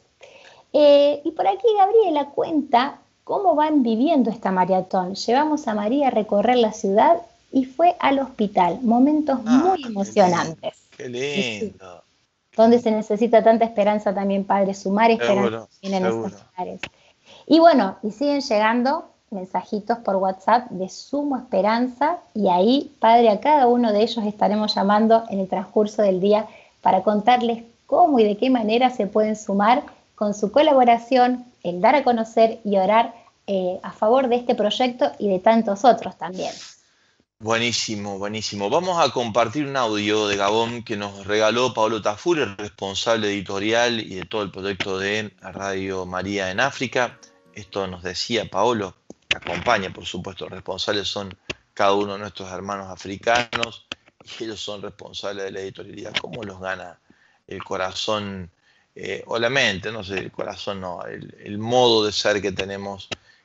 Y por aquí Gabriela cuenta cómo van viviendo esta maratón. Llevamos a María a recorrer la ciudad y fue al hospital. Momentos muy emocionantes. Qué lindo. Donde se necesita tanta esperanza también, Padre, sumar esperanza en esos lugares. Y bueno, y siguen llegando mensajitos por WhatsApp de Sumo Esperanza y ahí, Padre, a cada uno de ellos estaremos llamando en el transcurso del día para contarles cómo y de qué manera se pueden sumar con su colaboración, el dar a conocer y orar a favor de este proyecto y de tantos otros también. Buenísimo. Vamos a compartir un audio de Gabón que nos regaló Paolo Tafur, el responsable editorial y de todo el proyecto de Radio María en África. Esto nos decía Paolo, que acompaña, por supuesto, los responsables son cada uno de nuestros hermanos africanos y ellos son responsables de la editorialidad. ¿Cómo los gana el corazón o la mente? No sé, el corazón no, el modo de ser que tenemos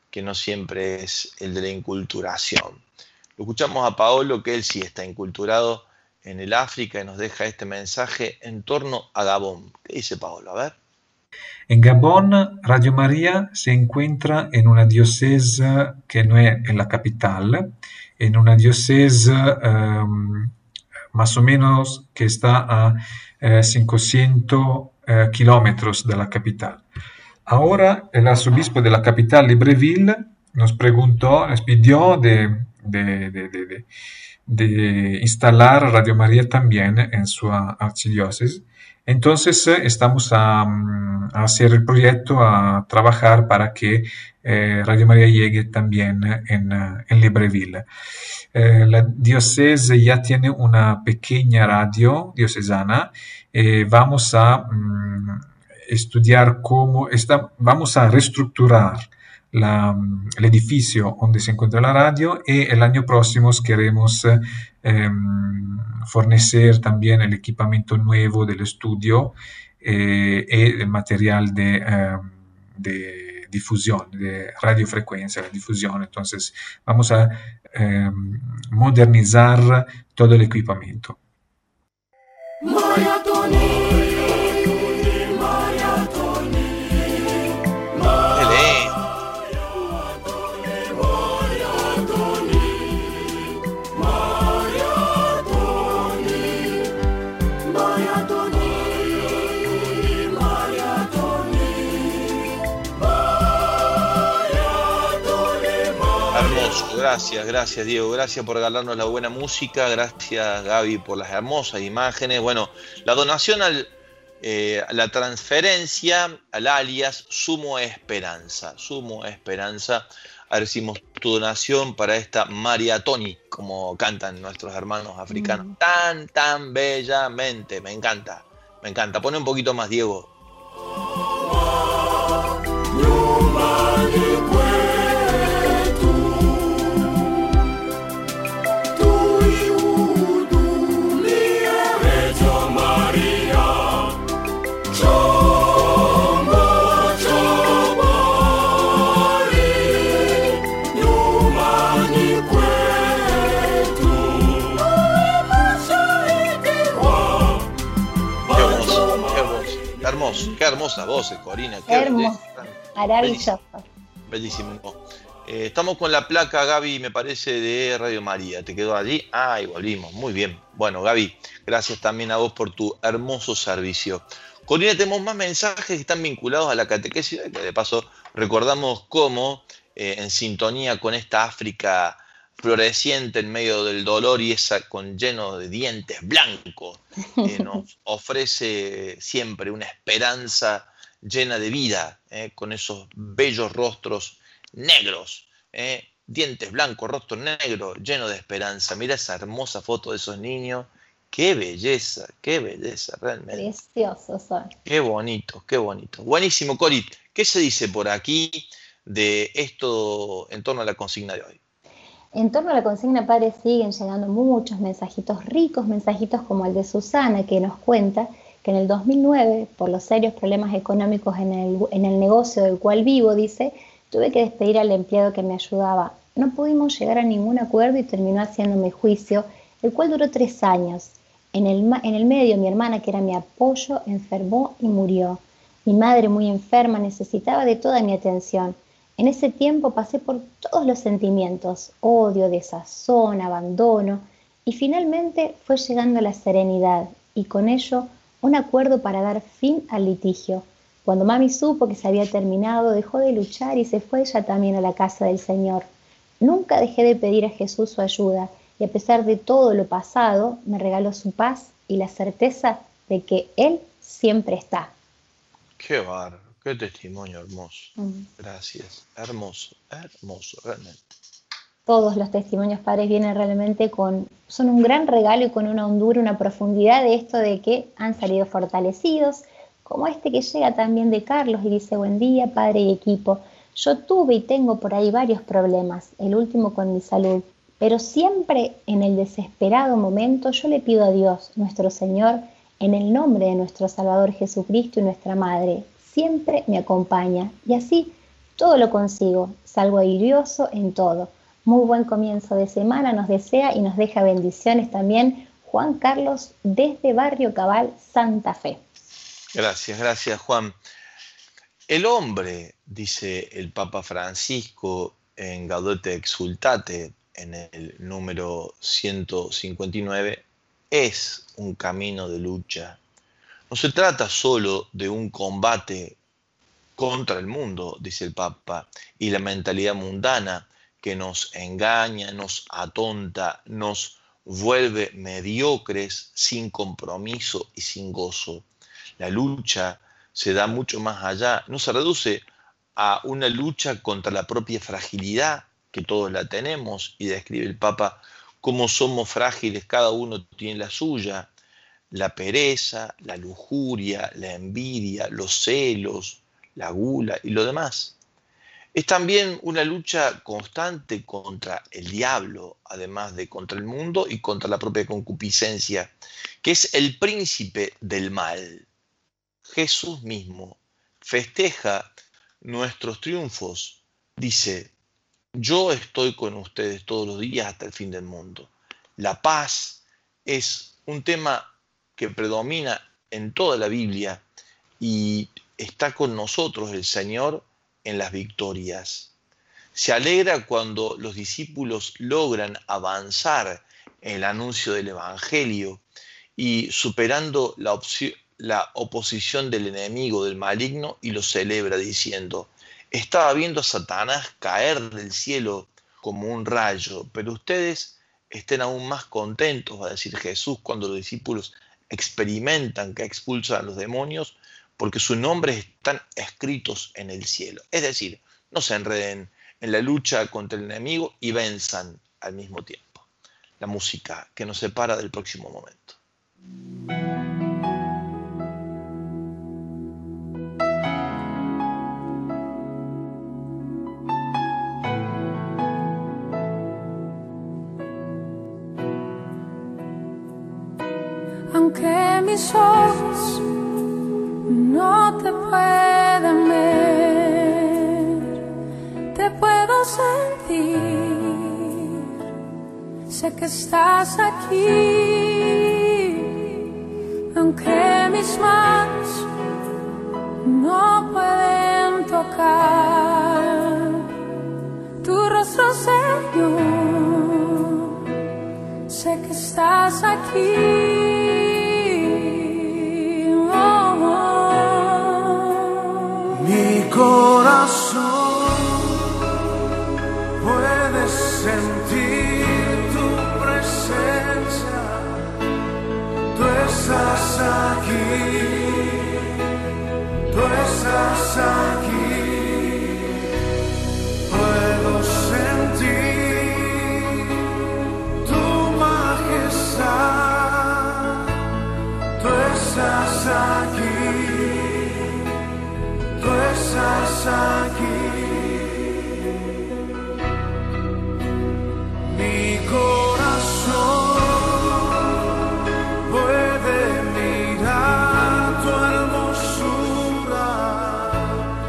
que no siempre es el de la inculturación. Lo escuchamos a Paolo, que él sí está inculturado en el África y nos deja este mensaje en torno a Gabón. ¿Qué dice Paolo? A ver. En Gabón, Radio María se encuentra en una diócesis que no es en la capital, en una diócesis más o menos que está a 500 kilómetros de la capital. Ahora el arzobispo de la capital, Libreville, nos pidió de instalar Radio María también en su archidiócesis. Entonces estamos a hacer el proyecto, a trabajar para que Radio María llegue también en Libreville. La diócesis ya tiene una pequeña radio diocesana. Vamos a estudiar vamos a reestructurar el edificio donde se encuentra la radio, y el año próximo queremos fornecer también el equipamiento nuevo del estudio y el material de difusión, de radiofrecuencia, de difusión. Entonces vamos a modernizar todo el equipamiento. Gracias Diego, gracias por regalarnos la buena música, gracias Gaby por las hermosas imágenes. Bueno, la donación la transferencia al alias Sumo Esperanza. Agradecimos tu donación para esta maratoni, como cantan nuestros hermanos africanos, tan bellamente. Me encanta. Pone un poquito más, Diego. Qué hermosa voz, Corina. Qué hermosa, maravillosa. Bellísimo. Estamos con la placa, Gaby, me parece, de Radio María. ¿Te quedó allí? Y volvimos. Muy bien. Bueno, Gaby, gracias también a vos por tu hermoso servicio. Corina, tenemos más mensajes que están vinculados a la catequesis, que de paso recordamos cómo, en sintonía con esta África floreciente en medio del dolor y esa con lleno de dientes blancos, nos ofrece siempre una esperanza llena de vida, con esos bellos rostros negros, dientes blancos, rostro negro, lleno de esperanza. Mira esa hermosa foto de esos niños, qué belleza realmente. Preciosos son. Qué bonito. Buenísimo, Cori, ¿qué se dice por aquí de esto en torno a la consigna de hoy? En torno a la consigna, padre, siguen llegando muchos mensajitos, ricos mensajitos como el de Susana, que nos cuenta que en el 2009, por los serios problemas económicos en el negocio del cual vivo, dice, tuve que despedir al empleado que me ayudaba. No pudimos llegar a ningún acuerdo y terminó haciéndome juicio, el cual duró 3 años. En el medio, mi hermana, que era mi apoyo, enfermó y murió. Mi madre, muy enferma, necesitaba de toda mi atención. En ese tiempo pasé por todos los sentimientos, odio, desazón, abandono, y finalmente fue llegando la serenidad y con ello un acuerdo para dar fin al litigio. Cuando mami supo que se había terminado, dejó de luchar y se fue ella también a la casa del Señor. Nunca dejé de pedir a Jesús su ayuda y a pesar de todo lo pasado, me regaló su paz y la certeza de que Él siempre está. Qué bárbaro. Qué testimonio hermoso. Gracias. Hermoso, realmente. Todos los testimonios, padres, vienen realmente son un gran regalo y con una hondura, una profundidad de esto de que han salido fortalecidos, como este que llega también de Carlos y dice: buen día, padre y equipo. Yo tuve y tengo por ahí varios problemas, el último con mi salud, pero siempre en el desesperado momento yo le pido a Dios, nuestro Señor, en el nombre de nuestro Salvador Jesucristo y nuestra Madre, siempre me acompaña y así todo lo consigo, salgo airioso en todo. Muy buen comienzo de semana nos desea y nos deja bendiciones también Juan Carlos desde Barrio Cabal, Santa Fe. Gracias Juan. El hombre, dice el Papa Francisco en Gaudete Exultate, en el número 159, es un camino de lucha. No se trata solo de un combate contra el mundo, dice el Papa, y la mentalidad mundana que nos engaña, nos atonta, nos vuelve mediocres, sin compromiso y sin gozo. La lucha se da mucho más allá, no se reduce a una lucha contra la propia fragilidad, que todos la tenemos, y describe el Papa cómo somos frágiles, cada uno tiene la suya, la pereza, la lujuria, la envidia, los celos, la gula y lo demás. Es también una lucha constante contra el diablo, además de contra el mundo y contra la propia concupiscencia, que es el príncipe del mal. Jesús mismo festeja nuestros triunfos, dice: yo estoy con ustedes todos los días hasta el fin del mundo. La paz es un tema que predomina en toda la Biblia y está con nosotros el Señor en las victorias. Se alegra cuando los discípulos logran avanzar en el anuncio del Evangelio y superando la oposición del enemigo, del maligno, y lo celebra diciendo: estaba viendo a Satanás caer del cielo como un rayo, pero ustedes estén aún más contentos, va a decir Jesús, cuando los discípulos experimentan que expulsan a los demonios, porque sus nombres están escritos en el cielo. Es decir, no se enreden en la lucha contra el enemigo y venzan al mismo tiempo. La música que nos separa del próximo momento. Aunque mis ojos no te puedan ver, te puedo sentir. Sé que estás aquí. Aunque mis manos no pueden tocar tu rostro, Señor, sé que estás aquí. Mi corazón puede sentir tu presencia, tú estás aquí, tú estás aquí. Puedo sentir tu majestad, tú estás aquí. Tú estás aquí. Mi corazón puede mirar tu hermosura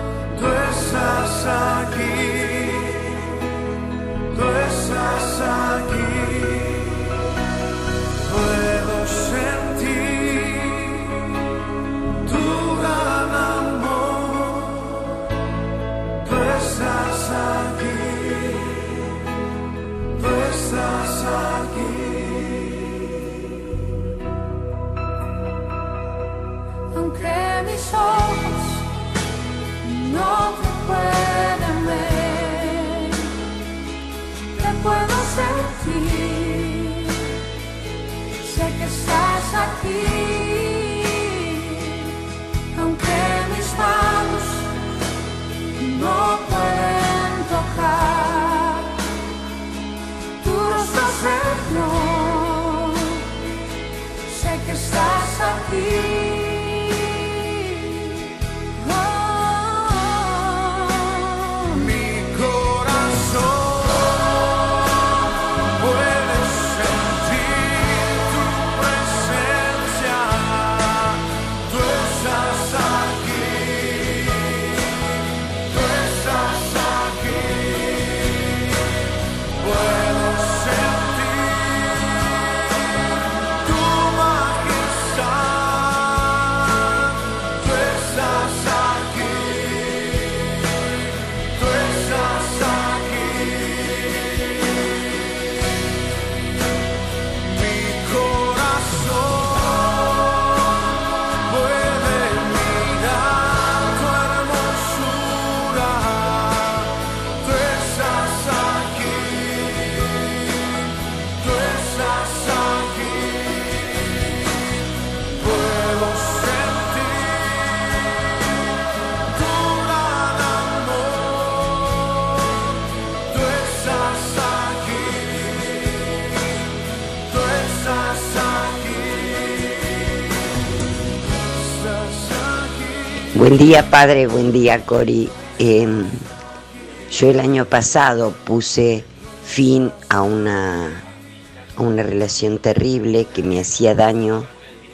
Buen día, padre, buen día, Cori. Yo el año pasado puse fin a una relación terrible que me hacía daño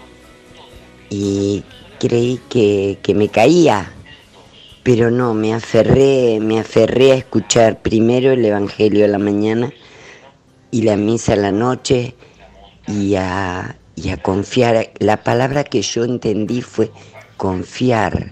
y creí que me caía, pero no, me aferré a escuchar primero el Evangelio a la mañana y la misa a la noche y a confiar. La palabra que yo entendí fue confiar,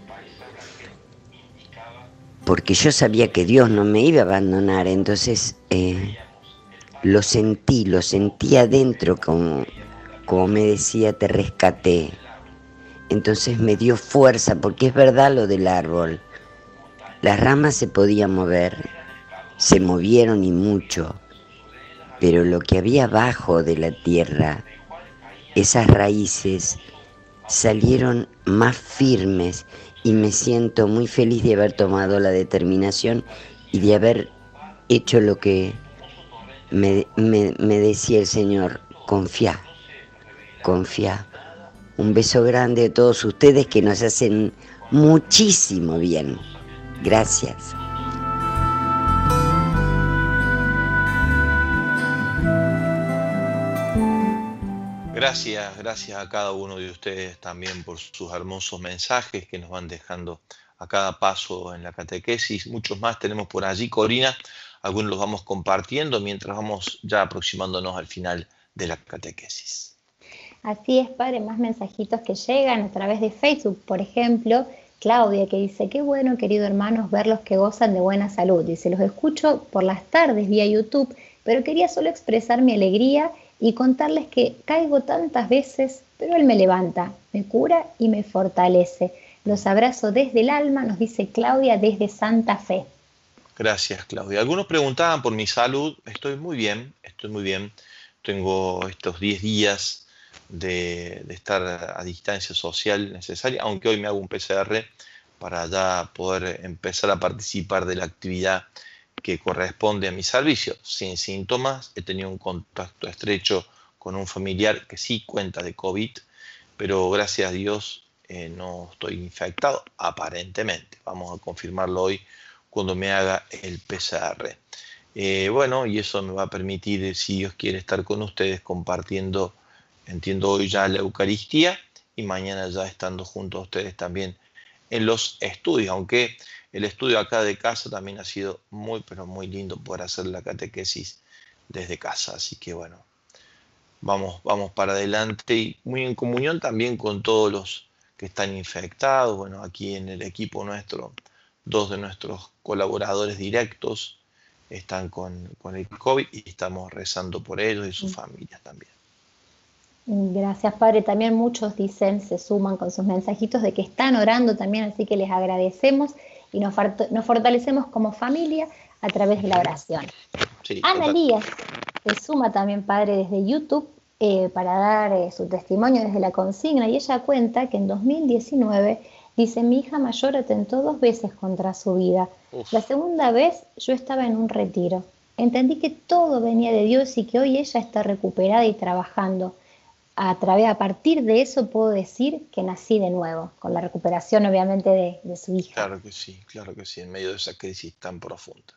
porque yo sabía que Dios no me iba a abandonar, entonces lo sentí adentro, como me decía, te rescaté. Entonces me dio fuerza, porque es verdad lo del árbol. Las ramas se podían mover, se movieron y mucho, pero lo que había abajo de la tierra, esas raíces, salieron más firmes y me siento muy feliz de haber tomado la determinación y de haber hecho lo que me decía el Señor, confía. Un beso grande a todos ustedes que nos hacen muchísimo bien. Gracias. Gracias a cada uno de ustedes también por sus hermosos mensajes que nos van dejando a cada paso en la catequesis. Muchos más tenemos por allí, Corina. Algunos los vamos compartiendo mientras vamos ya aproximándonos al final de la catequesis. Así es, padre, más mensajitos que llegan a través de Facebook. Por ejemplo, Claudia, que dice, qué bueno, querido hermanos, verlos que gozan de buena salud. Dice, los escucho por las tardes vía YouTube, pero quería solo expresar mi alegría y contarles que caigo tantas veces, pero Él me levanta, me cura y me fortalece. Los abrazo desde el alma, nos dice Claudia desde Santa Fe. Gracias, Claudia. Algunos preguntaban por mi salud. Estoy muy bien. Tengo estos 10 días de estar a distancia social necesaria, aunque hoy me hago un PCR para ya poder empezar a participar de la actividad que corresponde a mi servicio. Sin síntomas, he tenido un contacto estrecho con un familiar que sí cuenta de COVID, pero gracias a Dios no estoy infectado, aparentemente. Vamos a confirmarlo hoy cuando me haga el PCR. Bueno, y eso me va a permitir, si Dios quiere, estar con ustedes compartiendo, entiendo hoy ya la Eucaristía y mañana ya estando junto a ustedes también en los estudios, aunque el estudio acá de casa también ha sido muy, pero muy lindo poder hacer la catequesis desde casa. Así que bueno, vamos para adelante y muy en comunión también con todos los que están infectados. Bueno, aquí en el equipo nuestro, 2 de nuestros colaboradores directos están con el COVID y estamos rezando por ellos y sus familias también. Gracias, padre. También muchos dicen, se suman con sus mensajitos de que están orando también, así que les agradecemos y nos fortalecemos como familia a través de la oración. Sí, Ana Lías se suma también, padre, desde YouTube para dar su testimonio desde la consigna, y ella cuenta que en 2019 dice, mi hija mayor atentó 2 veces contra su vida. La segunda vez yo estaba en un retiro. Entendí que todo venía de Dios y que hoy ella está recuperada y trabajando. A partir de eso puedo decir que nací de nuevo, con la recuperación obviamente de su hija. Claro que sí, en medio de esa crisis tan profunda.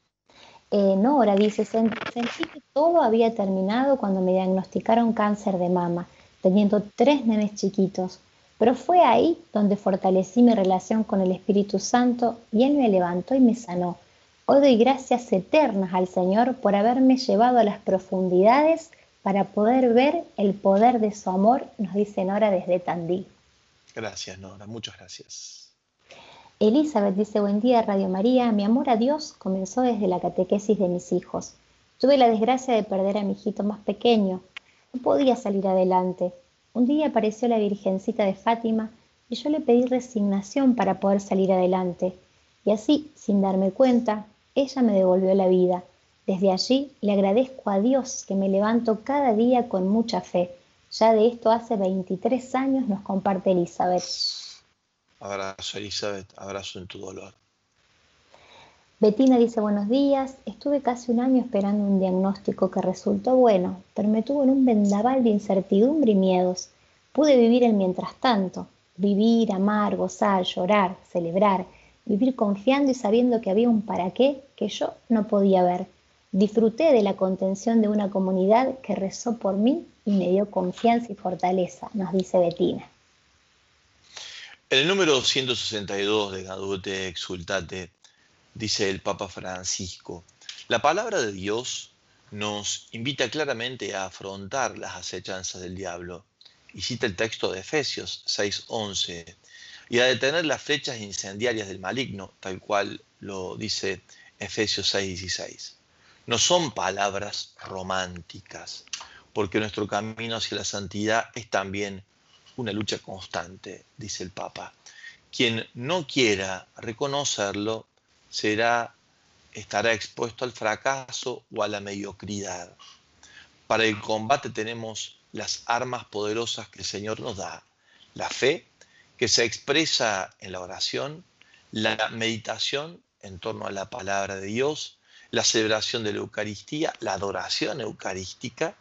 Nora dice, sentí que todo había terminado cuando me diagnosticaron cáncer de mama, teniendo 3 nenes chiquitos. Pero fue ahí donde fortalecí mi relación con el Espíritu Santo y Él me levantó y me sanó. Hoy doy gracias eternas al Señor por haberme llevado a las profundidades para poder ver el poder de su amor, nos dice Nora desde Tandil. Gracias, Nora, muchas gracias. Elizabeth dice, buen día Radio María, mi amor a Dios comenzó desde la catequesis de mis hijos. Tuve la desgracia de perder a mi hijito más pequeño. No podía salir adelante. Un día apareció la Virgencita de Fátima y yo le pedí resignación para poder salir adelante. Y así, sin darme cuenta, ella me devolvió la vida. Desde allí le agradezco a Dios que me levanto cada día con mucha fe. Ya de esto hace 23 años nos comparte Elizabeth. Abrazo, Elizabeth, abrazo en tu dolor. Betina dice, buenos días, estuve casi 1 año esperando un diagnóstico que resultó bueno, pero me tuvo en un vendaval de incertidumbre y miedos. Pude vivir el mientras tanto. Vivir, amar, gozar, llorar, celebrar, vivir confiando y sabiendo que había un para qué que yo no podía ver. Disfruté de la contención de una comunidad que rezó por mí y me dio confianza y fortaleza, nos dice Betina. En el número 162 de Gaudete Exultate dice el Papa Francisco: la palabra de Dios nos invita claramente a afrontar las acechanzas del diablo, y cita el texto de Efesios 6:11, y a detener las flechas incendiarias del maligno, tal cual lo dice Efesios 6:16. No son palabras románticas, porque nuestro camino hacia la santidad es también una lucha constante, dice el Papa. Quien no quiera reconocerlo estará expuesto al fracaso o a la mediocridad. Para el combate tenemos las armas poderosas que el Señor nos da: la fe, que se expresa en la oración, la meditación en torno a la palabra de Dios, la celebración de la Eucaristía, la adoración eucarística,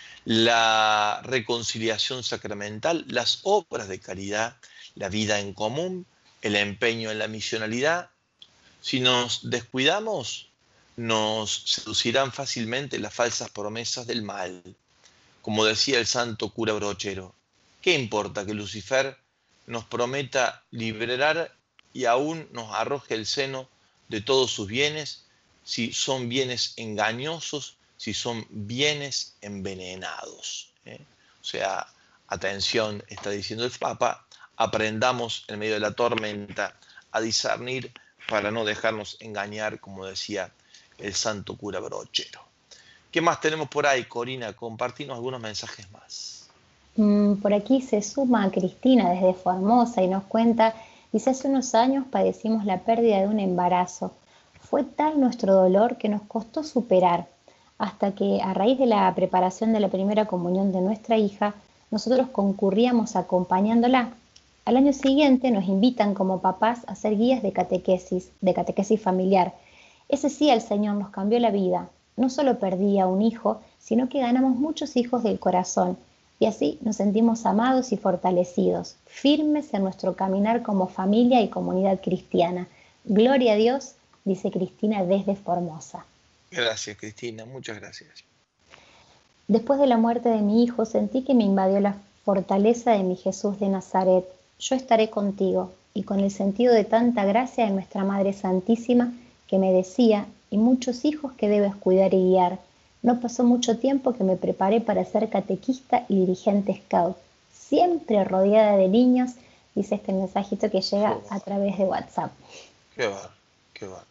la reconciliación sacramental, las obras de caridad, la vida en común, el empeño en la misionalidad. Si nos descuidamos, nos seducirán fácilmente las falsas promesas del mal. Como decía el santo cura Brochero, ¿qué importa que Lucifer nos prometa liberar y aún nos arroje el seno de todos sus bienes, si son bienes engañosos, si son bienes envenenados? O sea, atención, está diciendo el Papa, aprendamos en medio de la tormenta a discernir para no dejarnos engañar, como decía el santo cura Brochero. ¿Qué más tenemos por ahí, Corina? Compartinos algunos mensajes más. Por aquí se suma Cristina desde Formosa y nos cuenta, dice: hace unos años padecimos la pérdida de un embarazo. Fue tal nuestro dolor que nos costó superar, hasta que a raíz de la preparación de la primera comunión de nuestra hija, nosotros concurríamos acompañándola. Al año siguiente nos invitan como papás a ser guías de catequesis familiar. Ese sí, el Señor nos cambió la vida. No solo perdí a un hijo, sino que ganamos muchos hijos del corazón. Y así nos sentimos amados y fortalecidos, firmes en nuestro caminar como familia y comunidad cristiana. Gloria a Dios, dice Cristina desde Formosa. Gracias, Cristina, muchas gracias. Después de la muerte de mi hijo, sentí que me invadió la fortaleza de mi Jesús de Nazaret. Yo estaré contigo, y con el sentido de tanta gracia de nuestra Madre Santísima, que me decía, y muchos hijos que debes cuidar y guiar. No pasó mucho tiempo que me preparé para ser catequista y dirigente scout, siempre rodeada de niños, dice este mensajito que llega a través de WhatsApp. Qué va, qué va.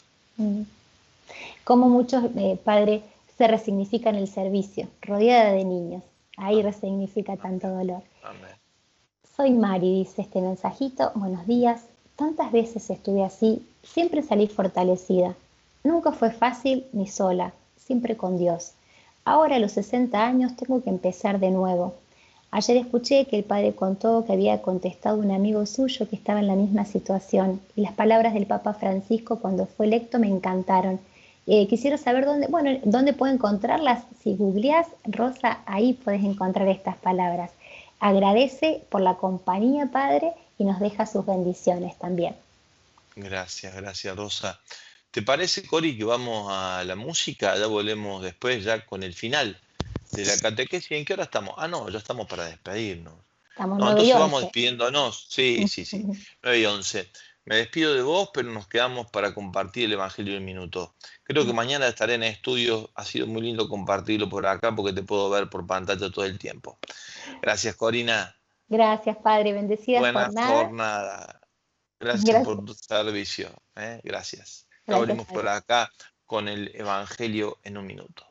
Como muchos padres se resignifican el servicio, rodeada de niños. Ahí resignifica tanto dolor. Amén. Soy Mari, dice este mensajito. Buenos días. Tantas veces estuve así, siempre salí fortalecida. Nunca fue fácil ni sola, siempre con Dios. Ahora a los 60 años tengo que empezar de nuevo. Ayer escuché que el padre contó que había contestado un amigo suyo que estaba en la misma situación, y las palabras del Papa Francisco cuando fue electo me encantaron. Quisiera saber dónde puedo encontrarlas. Si googleás, Rosa, ahí puedes encontrar estas palabras. Agradece por la compañía, padre, y nos deja sus bendiciones también. Gracias, Rosa. ¿Te parece, Cori, que vamos a la música? Ya volvemos después, ya con el final de la catequesis. ¿En qué hora estamos? No, ya estamos para despedirnos. Estamos entonces vamos despidiéndonos. Sí. 9:11. Me despido de vos, pero nos quedamos para compartir el Evangelio en un minuto. Creo que mañana estaré en estudio. Ha sido muy lindo compartirlo por acá porque te puedo ver por pantalla todo el tiempo. Gracias, Corina. Gracias, padre. Bendecida jornada. Gracias por tu servicio. Gracias. Ya volvemos por acá con el Evangelio en un minuto.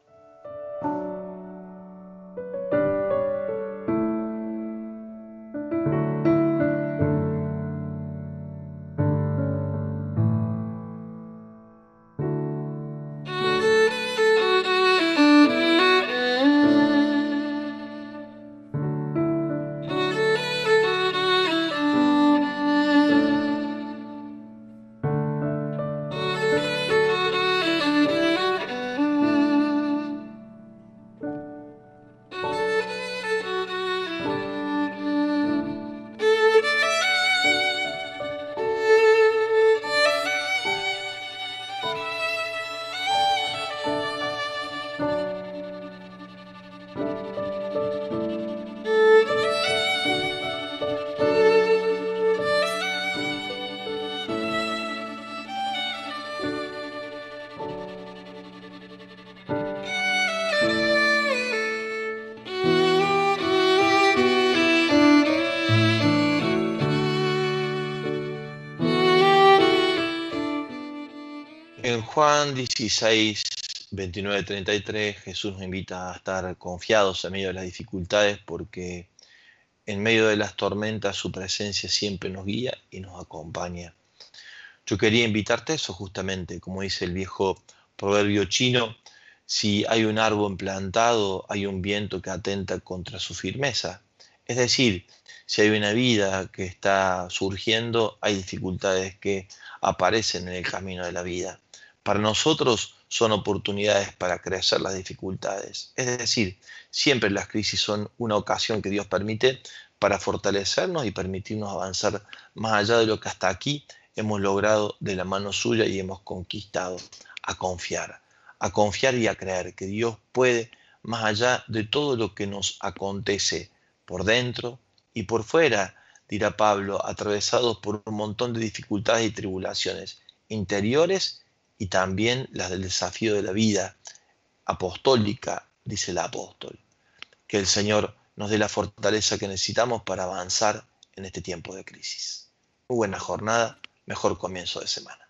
En Juan 16, 29, 33, Jesús nos invita a estar confiados en medio de las dificultades porque en medio de las tormentas su presencia siempre nos guía y nos acompaña. Yo quería invitarte a eso justamente, como dice el viejo proverbio chino, si hay un árbol plantado, hay un viento que atenta contra su firmeza. Es decir, si hay una vida que está surgiendo, hay dificultades que aparecen en el camino de la vida. Para nosotros son oportunidades para crecer las dificultades. Es decir, siempre las crisis son una ocasión que Dios permite para fortalecernos y permitirnos avanzar más allá de lo que hasta aquí hemos logrado de la mano suya y hemos conquistado. A confiar y a creer que Dios puede más allá de todo lo que nos acontece por dentro y por fuera, dirá Pablo, atravesados por un montón de dificultades y tribulaciones interiores y también las del desafío de la vida apostólica, dice el apóstol. Que el Señor nos dé la fortaleza que necesitamos para avanzar en este tiempo de crisis. Muy buena jornada, mejor comienzo de semana.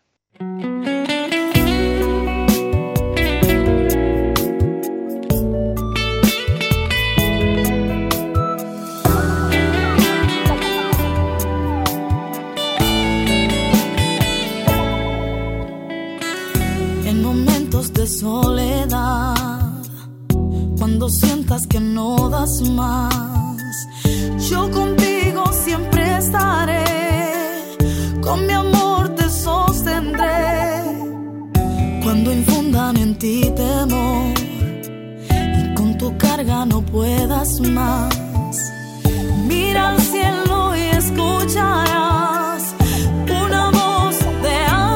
De soledad, cuando sientas que no das más, yo contigo siempre estaré, con mi amor te sostendré. Cuando infundan en ti temor y con tu carga no puedas más, mira al cielo y escucharás una voz de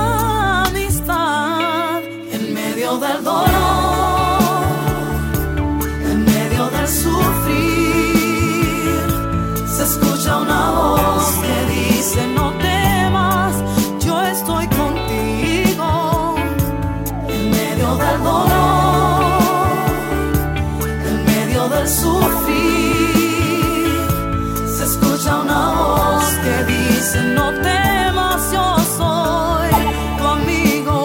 amistad en medio del dolor, en medio del sufrir. Se escucha una voz que dice: no temas, yo estoy contigo. En medio del dolor, en medio del sufrir, se escucha una voz que dice: no temas, yo soy tu amigo.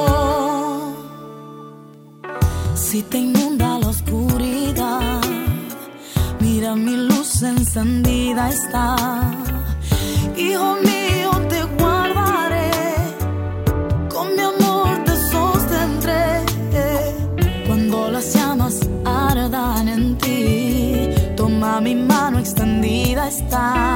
Si te inunda la oscuridad, mira, mi luz encendida está. Hijo mío, te guardaré, con mi amor te sostendré. Cuando las llamas ardan en ti, toma mi mano extendida está.